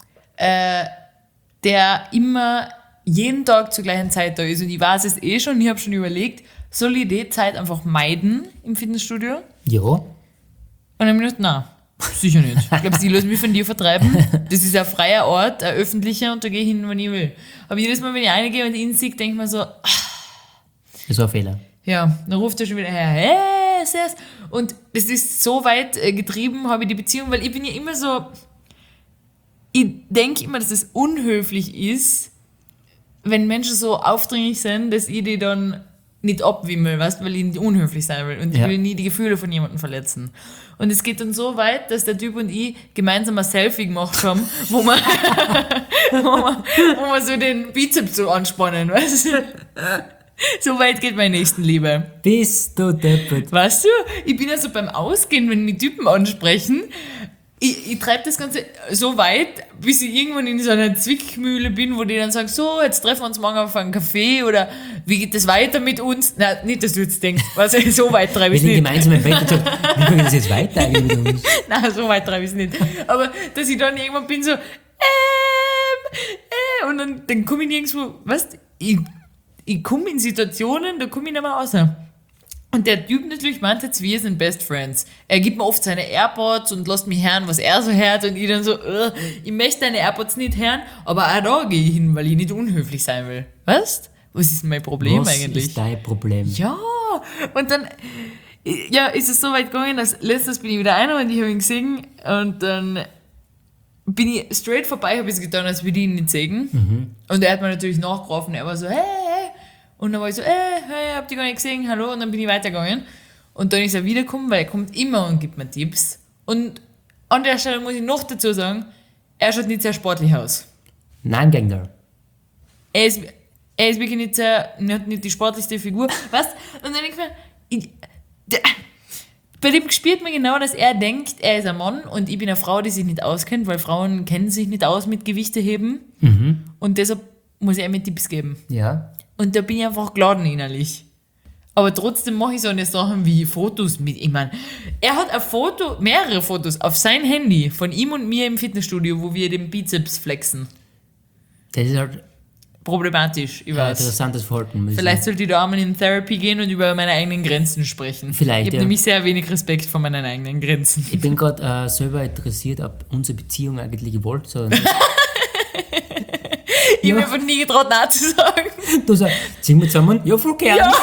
der immer jeden Tag zur gleichen Zeit da ist. Und ich weiß es eh schon, ich habe schon überlegt, soll ich die Zeit einfach meiden im Fitnessstudio? Ja. Und dann habe ich gedacht, nein, sicher nicht. Ich glaube, sie lassen mich von dir vertreiben. Das ist ein freier Ort, ein öffentlicher, und da gehe ich hin, wann ich will. Aber jedes Mal, wenn ich reingehe und ihn sehe, denke ich mir so, Das war ein Fehler. ja, dann ruft er schon wieder her, hey, Servus. Und das ist so weit getrieben, habe ich die Beziehung, weil ich bin ja immer so, ich denke immer, dass es unhöflich ist, wenn Menschen so aufdringlich sind, dass ich die dann nicht abwimmel, weißt, weil ich nicht unhöflich sein will. Und ich will nie die Gefühle von jemandem verletzen. Und es geht dann so weit, dass der Typ und ich gemeinsam ein Selfie gemacht haben, wo wir so den Bizeps so anspannen, weißt du? So weit geht meine Nächstenliebe. Bist du deppert. Weißt du, ich bin also beim Ausgehen, wenn mich Typen ansprechen, ich treibe das Ganze so weit, bis ich irgendwann in so einer Zwickmühle bin, wo die dann sagen, so, jetzt treffen wir uns morgen auf einen Kaffee oder wie geht das weiter mit uns? Nein, nicht, dass du jetzt denkst, was, so weit treibe ich Wir es sind nicht. gemeinsam im Bett und sagen, wie geht das jetzt weiter eigentlich mit uns? Nein, so weit treibe ich es nicht. Aber dass ich dann irgendwann bin so, und dann komme ich nirgendwo, weißt du, ich komme in Situationen, da komme ich nicht mehr raus. Und der Typ natürlich meint jetzt, wir sind Best Friends. Er gibt mir oft seine AirPods und lässt mich hören, was er so hört. Und ich dann so, ich möchte deine AirPods nicht hören, aber auch da gehe ich hin, weil ich nicht unhöflich sein will. Weißt? Was ist denn mein Problem eigentlich? Was ist dein Problem? Ja, und dann ja, ist es so weit gegangen, dass letztes bin ich wieder einer und ich habe ihn gesehen und dann bin ich straight vorbei, habe ich es getan, als würde ich ihn nicht sehen. Und er hat mir natürlich nachgerufen, er war so, hey. Und dann war ich so, hey, habt ihr gar nicht gesehen, hallo, und dann bin ich weitergegangen. Und dann ist er wiedergekommen, weil er kommt immer und gibt mir Tipps. Und an der Stelle muss ich noch dazu sagen, er schaut nicht sehr sportlich aus. Nein, Gegner. Er ist wirklich nicht sehr, hat nicht die sportlichste Figur, weißt? Und dann denke ich mir, bei dem spürt man genau, dass er denkt, er ist ein Mann und ich bin eine Frau, die sich nicht auskennt, weil Frauen kennen sich nicht aus mit Gewichte heben. Und deshalb muss er mir Tipps geben. Ja. Und da bin ich einfach geladen innerlich. Aber trotzdem mache ich so eine Sachen wie Fotos mit ihm. Er hat mehrere Fotos auf sein Handy von ihm und mir im Fitnessstudio, wo wir den Bizeps flexen. Das ist halt Problematisch, ich ein weiß. interessantes Verhalten. muss ich Vielleicht sagen. sollte ich da einmal in Therapy gehen und über meine eigenen Grenzen sprechen. Vielleicht, Ich habe ja. nämlich sehr wenig Respekt vor meinen eigenen Grenzen. Ich bin gerade selber interessiert, ob unsere Beziehung eigentlich gewollt ist. Ich habe mir einfach nie getraut, Nein zu sagen. Du sagst, ziehen wir zusammen? Ja, voll gern. Ja.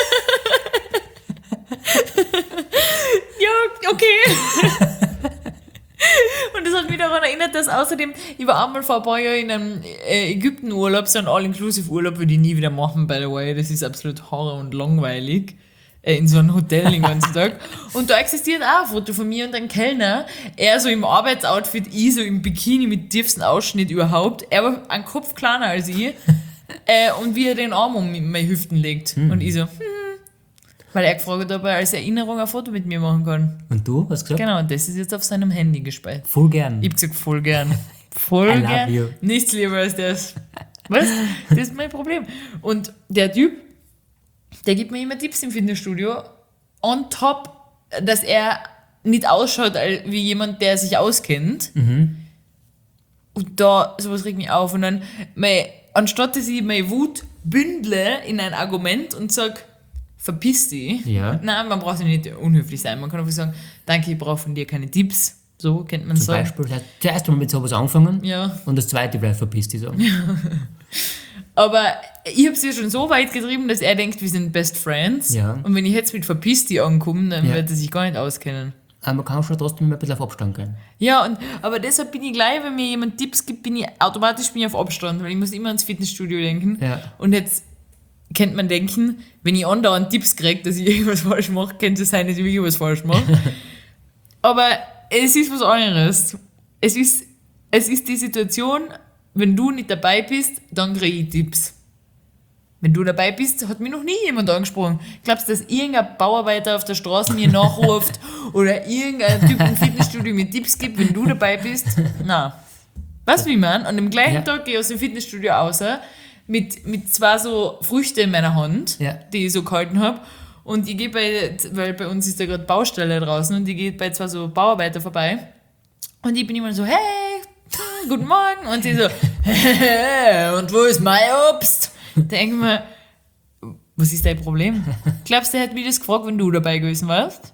Ja, okay. Und das hat mich daran erinnert, dass außerdem, ich war einmal vor ein paar Jahren in einem Ägypten-Urlaub, so ein All-Inclusive-Urlaub, würde ich nie wieder machen, by the way. Das ist absolut horror und langweilig. In so einem Hotel den ganzen Tag. Und da existiert auch ein Foto von mir und einem Kellner. Er so im Arbeitsoutfit, ich so im Bikini mit tiefsten Ausschnitt überhaupt. Er war einen Kopf kleiner als ich. Und wie er den Arm um meine Hüften legt. Und ich so, Weil er gefragt hat, ob er als Erinnerung ein Foto mit mir machen kann. Und du, hast gesagt? Genau, und das ist jetzt auf seinem Handy gespeichert. Voll gern. Ich hab gesagt, voll gern. Voll I love gern. you. Nichts lieber als das. Was? Das ist mein Problem. Und der Typ, der gibt mir immer Tipps im Fitnessstudio. On top, dass er nicht ausschaut wie jemand, der sich auskennt. Und da, sowas regt mich auf. Und dann, anstatt dass ich meine Wut bündle in ein Argument und sag, verpiss dich. Ja. Nein, man braucht ja nicht unhöflich sein. Man kann einfach sagen, danke, ich brauche von dir keine Tipps. So kennt man es Zum sagen. Beispiel, das heißt, zuerst mal mit sowas angefangen Ja. und das zweite vielleicht verpisst dich so. Aber ich habe es ja schon so weit getrieben, dass er denkt, wir sind Best Friends. Ja. Und wenn ich jetzt mit verpiss dich ankomme, dann Ja. wird er sich gar nicht auskennen. Aber man kann schon trotzdem ein bisschen auf Abstand gehen. Ja, aber deshalb bin ich gleich, wenn mir jemand Tipps gibt, bin ich automatisch auf Abstand, weil ich muss immer ans Fitnessstudio denken. Ja. Und jetzt könnte man denken, wenn ich andauernd Tipps kriege, dass ich irgendwas falsch mache, könnte es sein, dass ich wirklich was falsch mache. Aber es ist was anderes. Es ist die Situation, wenn du nicht dabei bist, dann kriege ich Tipps. Wenn du dabei bist, hat mich noch nie jemand angesprochen. Glaubst du, dass irgendein Bauarbeiter auf der Straße mir nachruft oder irgendein Typ im Fitnessstudio mir Tipps gibt, wenn du dabei bist? Nein. Weißt du, wie ich meine? An dem gleichen Tag gehe ich aus dem Fitnessstudio raus mit zwei so Früchte in meiner Hand, die ich so gehalten habe. Und ich gehe weil bei uns ist da gerade Baustelle draußen und ich gehe bei zwei so Bauarbeiter vorbei. Und ich bin immer so, hey, guten Morgen. Und sie so, und wo ist mein Obst? Denke ich mir, was ist dein Problem? Glaubst du, er hat mich das gefragt, wenn du dabei gewesen warst?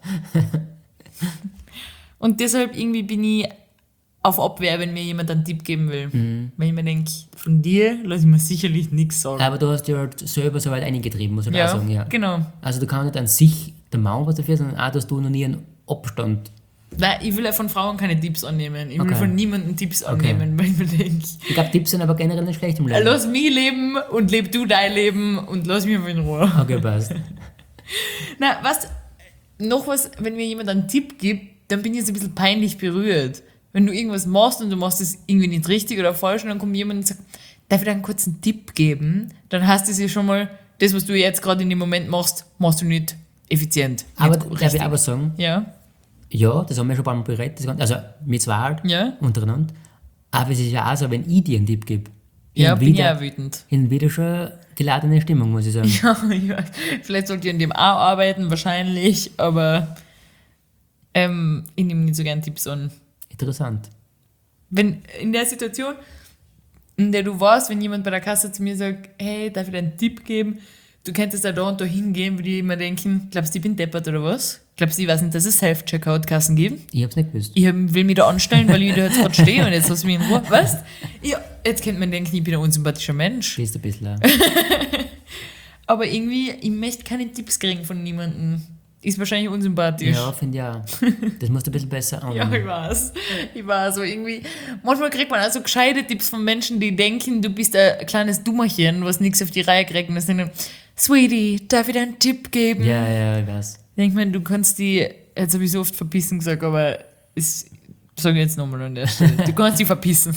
Und deshalb irgendwie bin ich auf Abwehr, wenn mir jemand einen Tipp geben will. Wenn ich mir denke, von dir lasse ich mir sicherlich nichts sagen. Aber du hast dir halt selber so weit eingetrieben, muss ich auch sagen. Ja, genau. Also du kannst nicht an sich der Mann was dafür, sondern auch, dass du noch nie einen Abstand. Nein, ich will ja von Frauen keine Tipps annehmen. Ich will von niemandem Tipps annehmen, weil ich mir denke... Ich glaube, Tipps sind aber generell nicht schlecht im Leben. Lass mich leben und leb du dein Leben und lass mich einfach in Ruhe. Okay, passt. Na, was, noch was, wenn mir jemand einen Tipp gibt, dann bin ich jetzt ein bisschen peinlich berührt. Wenn du irgendwas machst und du machst es irgendwie nicht richtig oder falsch und dann kommt jemand und sagt, darf ich dir einen kurzen Tipp geben? Dann heißt es ja schon mal, das, was du jetzt gerade in dem Moment machst, machst du nicht effizient. Aber nicht darf ich aber sagen, ja, das haben wir schon ein paar Mal berät, also wir zwei halt, untereinander. Aber es ist ja auch so, wenn ich dir einen Tipp gebe, bin ich auch wütend. In wieder schon geladene Stimmung, muss ich sagen. Ja, vielleicht sollte ich an dem auch arbeiten, wahrscheinlich, aber ich nehme nicht so gern Tipps an. Interessant. Wenn in der Situation, in der du warst, wenn jemand bei der Kasse zu mir sagt, hey, darf ich dir einen Tipp geben? Du könntest da und da hingehen, würde ich immer denken, glaubst du, ich bin deppert oder was? Glaubst du, ich weiß nicht, dass es Self-Checkout-Kassen gibt? Ich hab's nicht gewusst. Ich will mich da anstellen, weil ich da jetzt gerade stehe und jetzt lass mich in Ruhe. Weißt du? Ja, jetzt könnte man denken, ich bin ein unsympathischer Mensch. Bist ein bisschen. Aber irgendwie, ich möchte keine Tipps kriegen von niemandem. Ist wahrscheinlich unsympathisch. Ja, finde ich auch. Das musst du ein bisschen besser annehmen. Ja, ich weiß. So irgendwie, manchmal kriegt man also gescheite Tipps von Menschen, die denken, du bist ein kleines Dummerchen, was nichts auf die Reihe kriegt. Und das sind dann, Sweetie, darf ich dir einen Tipp geben? Ja, ich weiß. Ich meine, du kannst die, jetzt habe ich so oft verpissen gesagt, aber das sage ich jetzt nochmal an der Stelle. Du kannst die verpissen.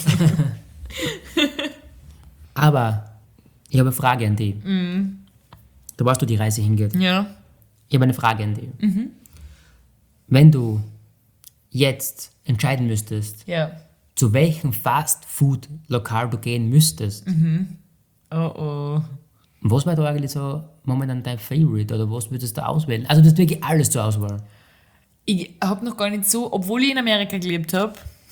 Aber ich habe eine Frage an dich. Da weißt du, die Reise hingeht. Ja. Ich habe eine Frage an dich. Wenn du jetzt entscheiden müsstest, zu welchem Fast-Food-Lokal du gehen müsstest, Oh. was wäre da eigentlich so momentan dein Favorite oder was würdest du auswählen? Also du hast wirklich alles zur Auswahl. Ich habe noch gar nicht so, obwohl ich in Amerika gelebt habe,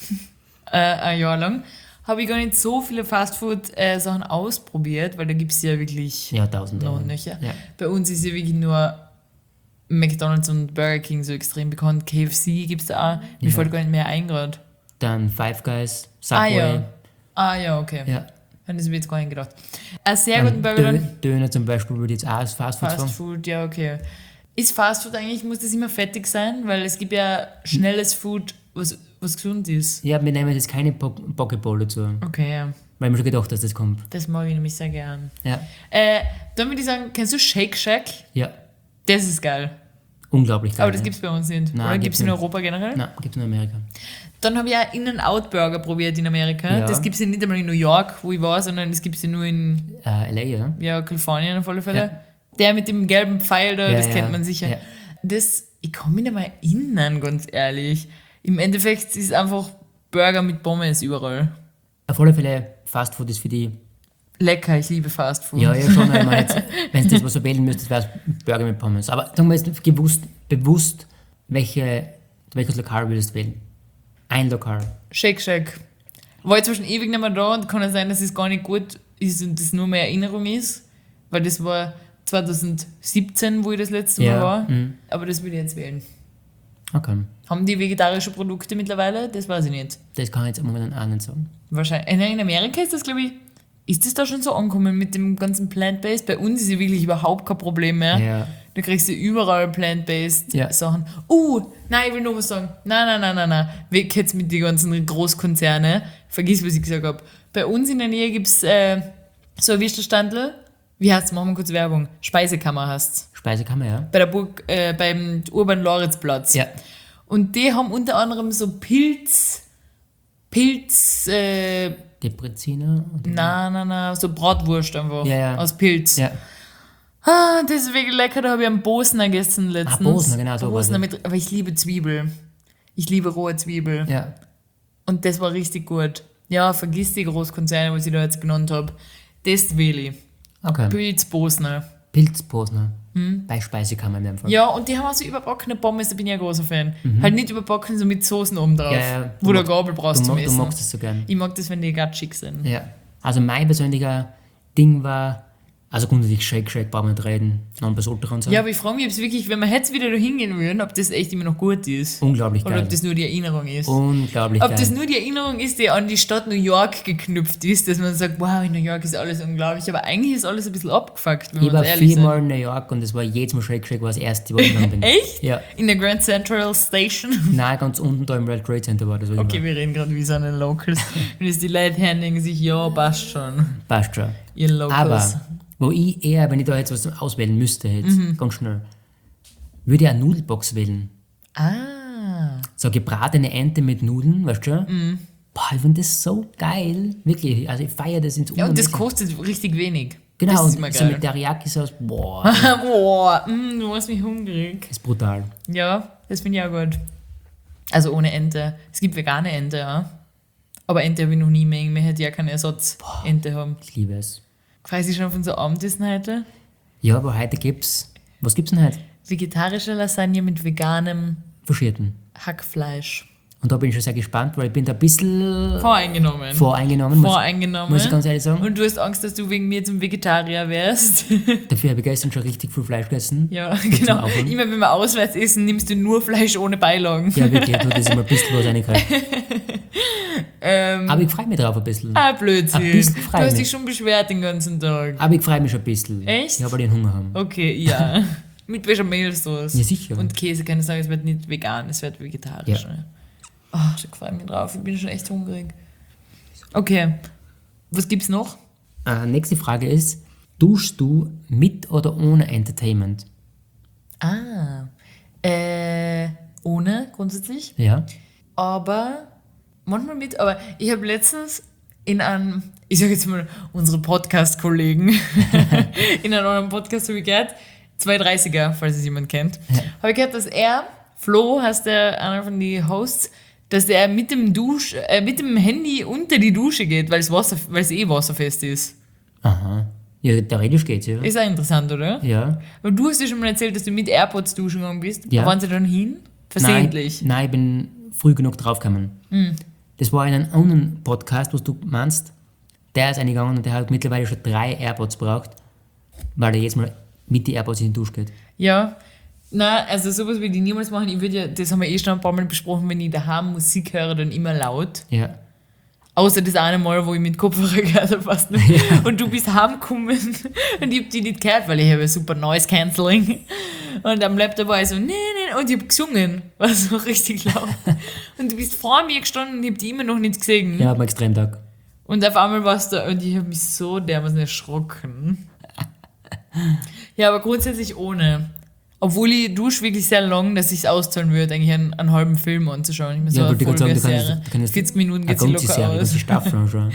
ein Jahr lang, habe ich gar nicht so viele Fastfood-Sachen ausprobiert, weil da gibt es ja wirklich tausende. noch nöcher. Ja. Bei uns ist ja wirklich nur McDonald's und Burger King so extrem bekannt. KFC gibt es da auch. Mir fällt gar nicht mehr ein gerade. Dann Five Guys, Subway. Ja, okay. Ja. Dann ist mir jetzt gar nicht gedacht. Einen sehr guten Burger dann. Döner zum Beispiel würde ich jetzt auch als Fastfood sagen. Fastfood, ja, okay. Ist Fastfood eigentlich, muss das immer fettig sein? Weil es gibt ja schnelles Food, was gesund ist. Ja, wir nehmen jetzt keine Pokeball dazu. Okay, ja. Weil ich mir schon gedacht, dass das kommt. Das mag ich nämlich sehr gern. Ja. Dann würde ich sagen, kennst du Shake Shack? Ja. Das ist geil. Unglaublich geil. Aber das gibt es bei uns nicht. Nein, oder gibt es in nicht. Europa generell? Nein, gibt es in Amerika. Dann habe ich auch In-N-Out-Burger probiert in Amerika. Ja. Das gibt es ja nicht einmal in New York, wo ich war, sondern das gibt es ja nur in LA, ja? Ja, Kalifornien auf alle Fälle. Ja. Der mit dem gelben Pfeil da, das kennt man sicher. Ja. Ich kann mich nicht mal erinnern, ganz ehrlich. Im Endeffekt ist es einfach Burger mit Pommes überall. Auf alle Fälle, Fastfood ist für die... Lecker, ich liebe Fastfood. Ja, schon. Wenn du das was so wählen müsstest, wäre es Burger mit Pommes. Aber sagen wir jetzt bewusst, welches Lokal würdest du wählen? Ein Lokal. Shake Shack. War jetzt zwar schon ewig nicht mehr da und kann ja sein, dass es gar nicht gut ist und das nur mehr Erinnerung ist, weil das war 2017, wo ich das letzte Mal war. Aber das würde ich jetzt wählen. Okay. Haben die vegetarische Produkte mittlerweile? Das weiß ich nicht. Das kann ich jetzt momentan auch nicht sagen. Wahrscheinlich. In Amerika ist das, glaube ich, ist das da schon so angekommen mit dem ganzen Plant-Based? Bei uns ist ja wirklich überhaupt kein Problem mehr. Ja. Da kriegst du überall Plant-Based Sachen. Nein, ich will noch was sagen. Nein. Weg jetzt mit den ganzen Großkonzernen. Vergiss, was ich gesagt habe. Bei uns in der Nähe gibt es so ein Würstelstandl. Wie heißt es? Machen wir kurz Werbung. Speisekammer heißt es. Speisekammer, ja. Bei der Burg, beim Urban-Loritzplatz. Ja. Und die haben unter anderem so Depreziner? Nein, so Bratwurst einfach. Ja. Aus Pilz. Ja. Das ist wirklich lecker, da habe ich einen Bosner gegessen letztens. Bosner, genau so Bosner was. aber ich liebe Zwiebel. Ich liebe rohe Zwiebel. Ja. Und das war richtig gut. Ja, vergiss die Großkonzerne, was ich da jetzt genannt habe. Das will ich. Okay. Pilz Bosner. Pilzbosner. Bei Speisekammer in dem Fall. Ja, und die haben auch so überbackene Pommes, da bin ich ein großer Fan. Halt nicht überbacken, so mit Soßen oben drauf. Ja, wo du eine Gabel brauchst zum Du Essen. magst das so gern. Ich mag das, wenn die gatschig sind. Ja. Also mein persönlicher Ding war, also grundsätzlich Shake, brauchen wir nicht reden. Non-Plus-Ultra und so. Ja, aber ich frage mich, ob es wirklich, wenn wir jetzt wieder da hingehen würden, ob das echt immer noch gut ist. Unglaublich Oder geil. ob das nur die Erinnerung ist. Unglaublich Ob geil. das nur die Erinnerung ist, die an die Stadt New York geknüpft ist, dass man sagt, wow, in New York ist alles unglaublich, aber eigentlich ist alles ein bisschen abgefuckt, wenn Ich wir war uns ehrlich sind. viermal in New York und das war jedes Mal Shake war das erste, wo ich gegangen bin. Echt? Ja. In der Grand Central Station? Nein, ganz unten da im World Trade Center war das. wo ich Okay, war. wir reden gerade wie so eine Locals. Und jetzt die Leute hören, denken sich, ja, passt schon. Passt schon. Ihr Locals. Aber, wo ich eher, wenn ich da jetzt was auswählen müsste, jetzt, ganz schnell, würde ich eine Nudelbox wählen. Ah. So gebratene Ente mit Nudeln, weißt du schon? Boah, ich finde das so geil. Wirklich, also ich feiere das ins Ja, und das Unermessliche. kostet richtig wenig. Genau, Das ist und immer so geil. mit Teriyaki-Sauce, boah, Boah, du machst mich hungrig. ist brutal. Ja, das finde ich auch gut. Also ohne Ente. Es gibt vegane Ente, ja. Aber Ente habe ich noch nie mehr. Mir hätte ja keinen Ersatz Ente haben. Ich liebe es. Freust du dich schon auf unser Abendessen heute? Ja, aber heute gibt's, was gibt's denn heute? Vegetarische Lasagne mit veganem Verschierten. Hackfleisch. Und da bin ich schon sehr gespannt, weil ich bin da ein bisschen Voreingenommen. voreingenommen, muss ich ganz ehrlich sagen. Und du hast Angst, dass du wegen mir zum Vegetarier wärst. Dafür habe ich gestern schon richtig viel Fleisch gegessen. Ja, Zum genau. Aufholen. Immer wenn wir auswärts essen, nimmst du nur Fleisch ohne Beilagen. Ja, wirklich, da ist immer ein bisschen was reingekriegt. Aber ich freue mich drauf ein bisschen. Blödsinn. Ein bisschen Du frei hast mich. dich schon beschwert den ganzen Tag. Aber ich freue mich schon ein bisschen. Echt? Ja, weil ich einen Hunger habe. Okay, ja. Mit Bechamelsauce. Ja, sicher. Und Käse, keine Sorge, es wird nicht vegan, es wird vegetarisch. Ja. Ne? Oh, ich freue mich drauf, ich bin schon echt hungrig. Okay, was gibt's noch? Nächste Frage ist, duschst du mit oder ohne Entertainment? Ohne grundsätzlich. Ja. Aber manchmal mit, aber ich habe letztens in einem, ich sage jetzt mal unsere Podcast-Kollegen, in einem anderen Podcast habe ich gehört, 230er, falls es jemand kennt, habe ich gehört, dass Flo heißt der, einer von den Hosts, dass der mit dem Handy unter die Dusche geht, weil es wasserfest ist. Aha. Ja, theoretisch geht's, ja. Ist auch interessant, oder? Ja. Und du hast ja schon mal erzählt, dass du mit AirPods duschen gegangen bist. Ja. Wo waren sie dann hin? Versehentlich. Nein, ich bin früh genug draufgekommen. Das war in einem anderen Podcast, was du meinst. Der ist eingegangen und der hat mittlerweile schon 3 AirPods braucht, weil er jetzt mal mit den AirPods in die Dusche geht. Ja. Nein, also sowas würde ich niemals machen. Ich würde ja, das haben wir schon ein paar Mal besprochen, wenn ich daheim Musik höre, dann immer laut. Ja. Außer das eine Mal, wo ich mit Kopfhörer gehört habe, fast nicht. Und du bist heimgekommen und ich hab die nicht gehört, weil ich habe ja super Noise Cancelling. Und am Laptop war ich so, nee, und ich hab gesungen. War so richtig laut. Und du bist vor mir gestanden und ich hab die immer noch nicht gesehen. Ja, am Extremtag. Und auf einmal warst du, und ich habe mich so dermaßen erschrocken. Ja, aber grundsätzlich ohne. Obwohl ich dusche wirklich sehr lang, dass ich es auszahlen würde, eigentlich einen halben Film anzuschauen. Ich mir so Ja, eine wollte ich gerade sagen, Folge-Serie. du kannst 40 Minuten geht eine sie ganze locker Serie, aus. ganze Staffel anschauen.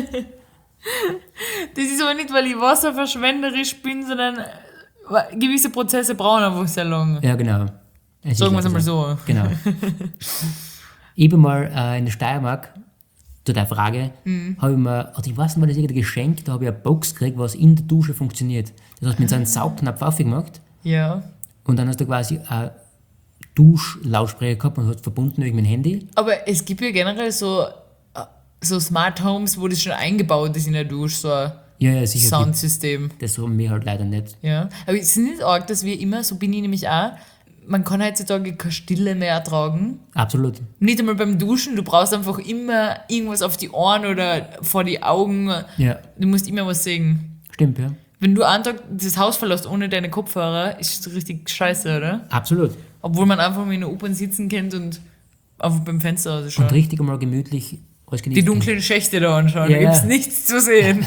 Das ist aber nicht, weil ich wasserverschwenderisch bin, sondern gewisse Prozesse brauchen einfach sehr lang. Ja, genau. Sagen wir es einmal so. Genau. Ich bin mal in der Steiermark, zu der Frage, habe ich mir, ich weiß nicht, war das irgendein Geschenk, da habe ich eine Box gekriegt, was in der Dusche funktioniert. Das hast du mit so einem Saugknopf aufgemacht Ja. und dann hast du quasi einen Duschlautsprecher gehabt und hast verbunden mit dem Handy. Aber es gibt ja generell so Smart Homes, wo das schon eingebaut ist in der Dusche, so ein Ja, sicher. Soundsystem. Das haben wir halt leider nicht. Ja. Aber es ist nicht arg, dass wir immer, so bin ich nämlich auch, man kann heutzutage keine Stille mehr ertragen. Absolut. Nicht einmal beim Duschen, du brauchst einfach immer irgendwas auf die Ohren oder vor die Augen. Ja, Du musst immer was sehen. stimmt, ja. Wenn du einen Tag das Haus verlässt ohne deine Kopfhörer, ist das richtig scheiße, oder? Absolut. Obwohl man einfach mal in der U-Bahn sitzen kennt und einfach beim Fenster Und rausschaut. richtig einmal gemütlich alles Die genießen. dunklen Schächte da anschauen, Ja, da gibt's ja. nichts zu sehen.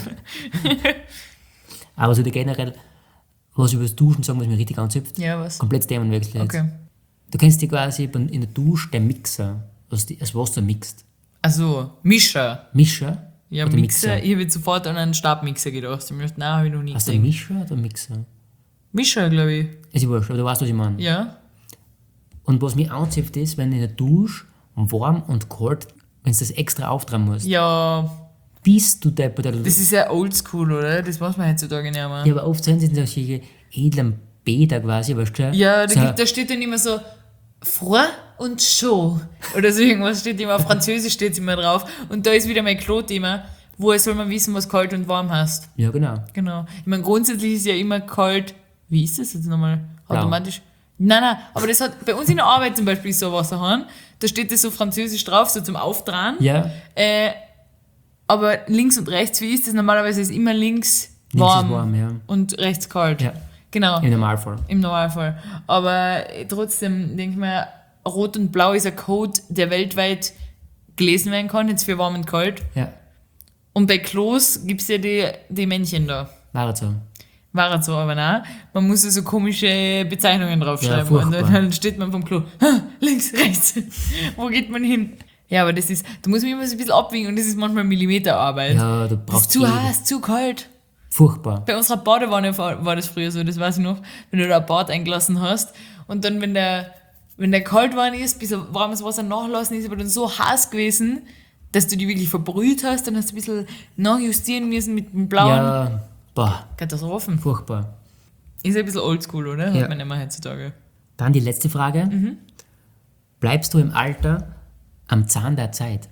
Aber so generell, was über das Duschen sagen, was mir richtig anzipft, Ja, was? komplett Themenwechsel jetzt. Okay. Du kennst die quasi in der Dusche, der Mixer, was das Wasser mixt. Also, Mischer. Mischer? Ja, oder Mixer. Ich habe jetzt sofort an einen Stabmixer gedacht. Ich möchte, nein, habe ich noch nie Hast du gesehen. einen Mischer oder Mixer? Mischer, glaube ich. Ist ja wurscht, aber du weißt, was ich meine. Ja. Und was mich anzieht, ist, wenn in der Dusche warm und kalt, wenn du das extra auftragen musst. Ja, Bist du deppert, oder? das ist ja oldschool, oder? Das weiß man heutzutage nicht mehr. Ja, aber oft sind es solche edlen Bäder quasi, weißt du? Ja, so, da steht dann immer so froid und chaud. Oder so irgendwas steht immer, auf Französisch steht es immer drauf. Und da ist wieder mein Klo-Thema. Woher soll man wissen, was kalt und warm heißt? ja, genau. Genau. Ich meine, grundsätzlich ist ja immer kalt. Wie ist das jetzt nochmal? Blau. Automatisch? Nein, aber das hat bei uns in der Arbeit zum Beispiel so was daheim. Da steht das so französisch drauf, so zum Auftragen. Ja, Aber links und rechts, wie ist das? Normalerweise ist immer links links warm, ist warm, ja. und rechts kalt. Ja. Genau, Im Normalfall. im Normalfall. Aber trotzdem denke ich mir, Rot und Blau ist ein Code, der weltweit gelesen werden kann, jetzt für warm und kalt. Ja, Und bei Klos gibt es ja die Männchen da. war halt so. War halt so, aber nein. Man muss so komische Bezeichnungen draufschreiben. Ja, und furchtbar. dann steht man vom Klo. Links, rechts. Wo geht man hin? Ja, aber das ist, du musst mich immer so ein bisschen abwiegen und das ist manchmal Millimeterarbeit. Ja, du Das brauchst ist zu ewig. heiß, zu kalt. Furchtbar. Bei unserer Badewanne war das früher so, das weiß ich noch, wenn du da ein Bad eingelassen hast und dann, wenn der kalt warm ist, bis ein warmes Wasser nachlassen ist, aber dann so heiß gewesen, dass du die wirklich verbrüht hast, dann hast du ein bisschen nachjustieren müssen mit dem blauen. Ja, boah, Katastrophen. furchtbar. Ist ein bisschen oldschool, oder? Ja. Hat man immer heutzutage. Dann die letzte Frage. Mhm. Bleibst du im Alter am Zahn der Zeit?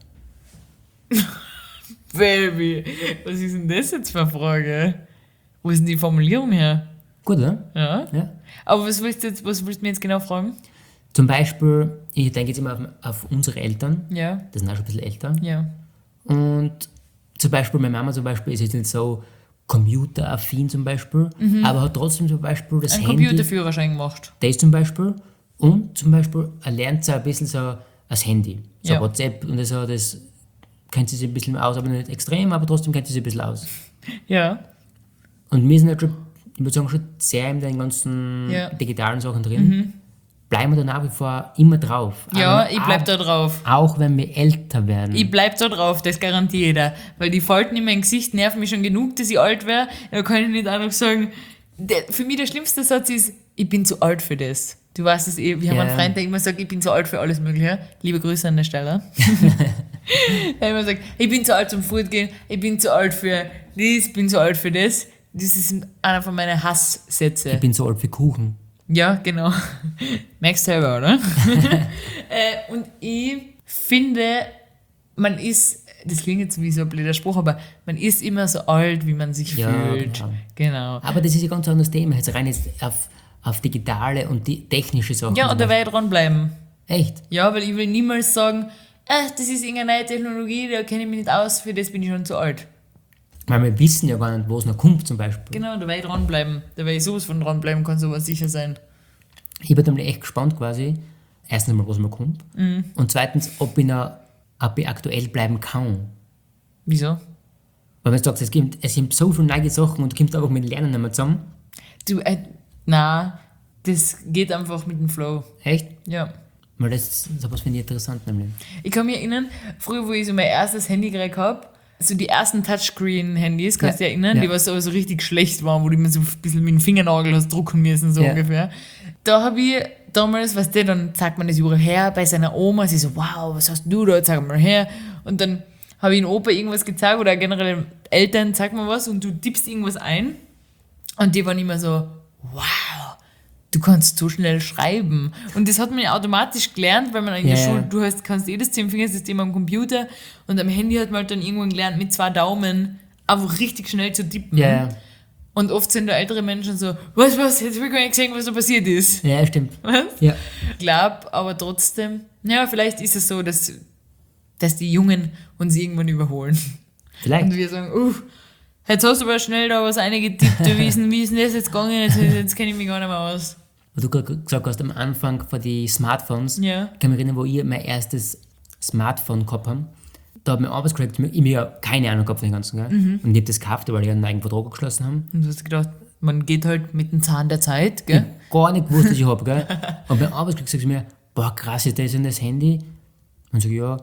Baby, was ist denn das jetzt für eine Frage? Wo ist denn die Formulierung her? Gut, oder? Ja. Ja. Aber was willst du mir jetzt genau fragen? Zum Beispiel, ich denke jetzt immer auf unsere Eltern, Ja, das sind auch schon ein bisschen älter. ja. Und zum Beispiel, meine Mama zum Beispiel ist jetzt nicht so computeraffin zum Beispiel, aber hat trotzdem zum Beispiel das Ein Handy, Computerführerschein gemacht. das zum Beispiel, und zum Beispiel, er lernt so ein bisschen so das Handy, so Ja. WhatsApp und so, das kennt sie sich ein bisschen aus, aber nicht extrem, aber trotzdem kennt sie sich ein bisschen aus. Ja. Und wir sind halt schon, ich würde sagen, schon sehr in den ganzen Ja. digitalen Sachen drin. Bleiben wir da nach wie vor immer drauf. Ja, Aber ich bleib da drauf. auch wenn wir älter werden. Ich bleib da drauf, das garantiert jeder. Weil die Falten in meinem Gesicht nerven mich schon genug, dass ich alt wäre. Da kann ich nicht auch noch sagen, für mich der schlimmste Satz ist, ich bin zu alt für das. Du weißt es eh, wir haben Ja. einen Freund, der immer sagt, ich bin zu alt für alles Mögliche. Liebe Grüße an der Stelle. Der immer sagt, ich bin zu alt zum Fortgehen, ich bin zu alt für das, ich bin zu alt für das. Das ist einer von meinen Hasssätze. Ich bin so alt für Kuchen. Ja, genau. Merkst du selber, oder? Und ich finde, man ist, das klingt jetzt wie so ein blöder Spruch, aber man ist immer so alt, wie man sich Ja, fühlt. Genau. Aber das ist ein ganz anderes Thema. Jetzt rein jetzt auf digitale und die technische Sachen. Ja, zum und da werde ich dranbleiben. Beispiel. Echt? Ja, weil ich will niemals sagen, das ist irgendeine neue Technologie, da kenne ich mich nicht aus, für das bin ich schon zu alt. Weil wir wissen ja gar nicht, wo es noch kommt zum Beispiel. Genau, da werde ich dranbleiben. Da werde ich sowas von dranbleiben, kann sowas sicher sein. Ich bin nämlich echt gespannt quasi. Erstens mal, was noch kommt. Und zweitens, ob ich aktuell bleiben kann. Wieso? Weil wenn du sagst, es gibt so viele neue Sachen und du kommst einfach mit dem Lernen nicht mehr zusammen. Du, na, das geht einfach mit dem Flow. Echt? Ja. Weil sowas finde ich interessant nämlich. Ich kann mich erinnern, früher, wo ich so mein erstes Handy gekriegt habe, so die ersten Touchscreen-Handys, kannst du dich erinnern, Ja. die was so richtig schlecht waren, wo du mir so ein bisschen mit dem Fingernagel hast drucken müssen, so Ja. ungefähr. Da habe ich damals, weißt du, dann zeigt man das Jura her bei seiner Oma, sie so, wow, was hast du da, zeig mal her. Und dann habe ich den Opa irgendwas gezeigt oder generell Eltern, zeig mal was und du tippst irgendwas ein und die waren immer so, wow, du kannst so schnell schreiben. Und das hat man ja automatisch gelernt, weil man in der Ja, Schule, ja. du kannst jedes 10-Fingersystem am Computer und am Handy hat man halt dann irgendwann gelernt, mit 2 Daumen einfach richtig schnell zu tippen. Ja, Und oft sind da ältere Menschen so, was, jetzt will ich gar nicht gesehen, was da passiert ist. ja, stimmt. Was? Ja. Ich glaube, aber trotzdem, ja, vielleicht ist es so, dass die Jungen uns irgendwann überholen. Vielleicht. Und wir sagen, jetzt hast du aber schnell da was eingetippt, wie ist denn das jetzt gegangen, jetzt kenne ich mich gar nicht mehr aus. Wo du gerade gesagt hast, am Anfang von den Smartphones, Ja. ich kann mich erinnern, wo ich mein erstes Smartphone gehabt habe, da hat mein Arbeits gekriegt, ich mir ja keine Ahnung gehabt von den ganzen, gell? Und ich habe das gekauft, weil ich einen eigenen Vertrag geschlossen habe. Und du hast gedacht, man geht halt mit dem Zahn der Zeit, gell? Gar nicht gewusst, was ich habe, gell? Und beim Arbeitskrieg sagt sie mir, boah, krass, ist das und das Handy? Und sag ich, ja.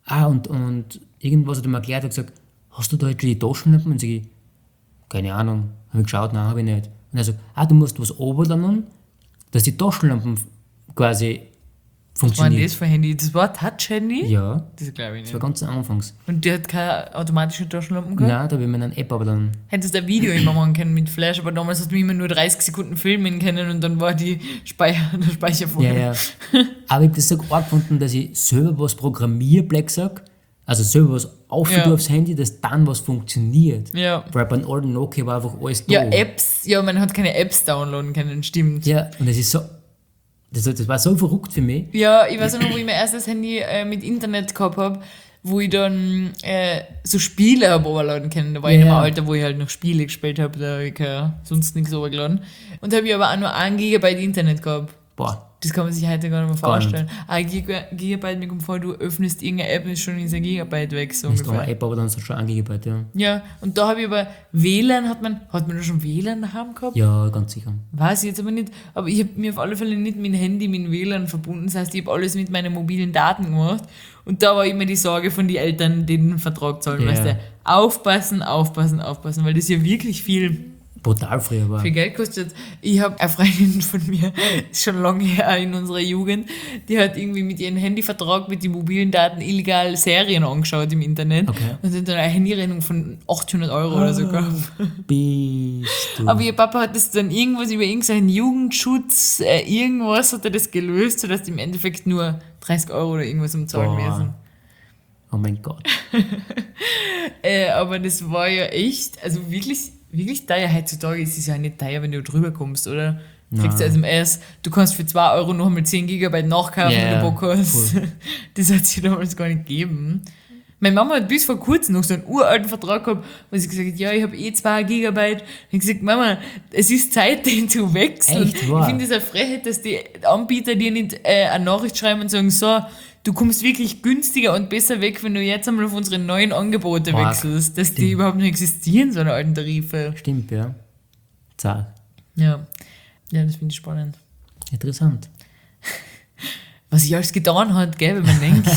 Und irgendwas hat er mir erklärt, hat gesagt, hast du da jetzt schon die Taschenlampen? Und sag ich, keine Ahnung. Habe ich geschaut, nein, habe ich nicht. Und er sagt, du musst was runterladen, dass die Taschenlampen quasi Was war denn funktionieren. das für ein Handy? Das war ein Touch-Handy? Ja, Das glaube ich das nicht. war ganz anfangs. Und die hat keine automatischen Taschenlampen gehabt? Nein, da habe ich mir eine App aber dann. Hättest du ein Video immer machen können mit Flash, aber damals hast du immer nur 30 Sekunden filmen können und dann war der Speicher voll. Ja, ja. Aber ich habe das so arg gefunden, dass ich selber was programmiere, Black sag, also selber was aufschreibe Ja. aufs Handy, dass dann was funktioniert. Ja. Weil beim alten Nokia war einfach alles da. Ja, Apps, ja, man hat keine Apps downloaden können, stimmt. Ja, und das ist so, das war so verrückt für mich. Ja, ich weiß auch noch, wo ich mein erstes Handy mit Internet gehabt habe, wo ich dann so Spiele habe runterladen können. Da war ich in einem Ja. Alter, wo ich halt noch Spiele gespielt habe, da habe ich sonst nichts runtergeladen. Und habe ich aber auch nur 1 Gigabyte Internet gehabt. Boah, Das kann man sich heute gar nicht mehr Gar nicht. vorstellen. 1 Gigabyte, mir kommt vor, du öffnest irgendeine App und ist schon in 1 Gigabyte weg, so das ist da eine ungefähr. App, aber dann ist das schon angebaut, ja. Ja, und da habe ich aber WLAN, hat man da schon WLAN daheim gehabt? Ja, ganz sicher. Weiß ich jetzt aber nicht, aber ich habe mir auf alle Fälle nicht mit dem Handy, mit dem WLAN verbunden. Das heißt, ich habe alles mit meinen mobilen Daten gemacht. Und da war immer die Sorge von den Eltern, die den Vertrag zahlen. Ja. Weißt du, aufpassen, weil das ja wirklich viel Brutal früher war. Geld kostet. Ich habe eine Freundin von mir, ist schon lange her in unserer Jugend, die hat irgendwie mit ihrem Handyvertrag mit den mobilen Daten illegal Serien angeschaut im Internet. Okay. Und hat dann eine Handyrechnung von 800 Euro oder so gehabt. Bist du. Aber ihr Papa hat das dann irgendwas über irgendeinen Jugendschutz, irgendwas hat er das gelöst, sodass die im Endeffekt nur 30 Euro oder irgendwas umzahlen Boah. müssen. Oh mein Gott. Aber das war ja echt, also wirklich, wirklich teuer. Heutzutage ist es ja nicht teuer, wenn du drüber kommst, oder? Du kriegst SMS, du kannst für 2 Euro noch mal 10 Gigabyte nachkaufen, wenn Ja, du Bock hast. Das hat sich damals gar nicht gegeben. Meine Mama hat bis vor kurzem noch so einen uralten Vertrag gehabt, wo sie gesagt hat, ja, ich habe 2 Gigabyte. Und ich gesagt, Mama, es ist Zeit, den zu wechseln. Echt wahr? Ich finde es eine Frechheit, dass die Anbieter dir nicht eine Nachricht schreiben und sagen, so, du kommst wirklich günstiger und besser weg, wenn du jetzt einmal auf unsere neuen Angebote Arg. wechselst, dass die Stimmt. überhaupt nicht existieren, so eine alten Tarife. Stimmt, ja. Zart. Ja, ja, das finde ich spannend. Interessant. Was sich alles getan hat, gell, wenn man denkt.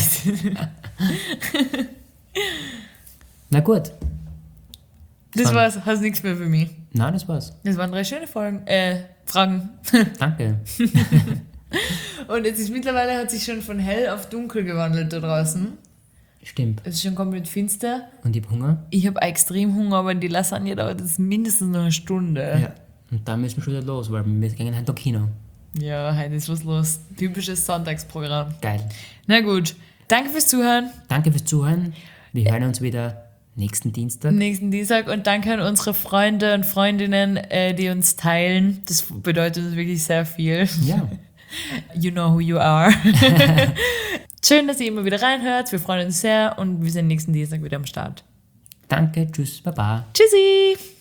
Na gut. Das Fun. war's, hast nichts mehr für mich. Nein, das war's. Das waren 3 schöne Fragen. Danke. Und jetzt ist mittlerweile, hat sich schon von hell auf dunkel gewandelt da draußen. Stimmt. Es ist schon komplett finster. Und ich hab Hunger? Ich habe extrem Hunger, aber die Lasagne dauert jetzt mindestens noch eine Stunde. Ja. Und dann müssen wir schon wieder los, weil wir gehen heute noch Kino. Ja, heute ist was los. Typisches Sonntagsprogramm. Geil. Na gut, danke fürs Zuhören. Danke fürs Zuhören. Wir hören uns wieder nächsten Dienstag. Nächsten Dienstag und danke an unsere Freunde und Freundinnen, die uns teilen. Das bedeutet uns wirklich sehr viel. Ja. You know who you are. Schön, dass ihr immer wieder reinhört. Wir freuen uns sehr und wir sind nächsten Dienstag wieder am Start. Danke, tschüss, baba. Tschüssi!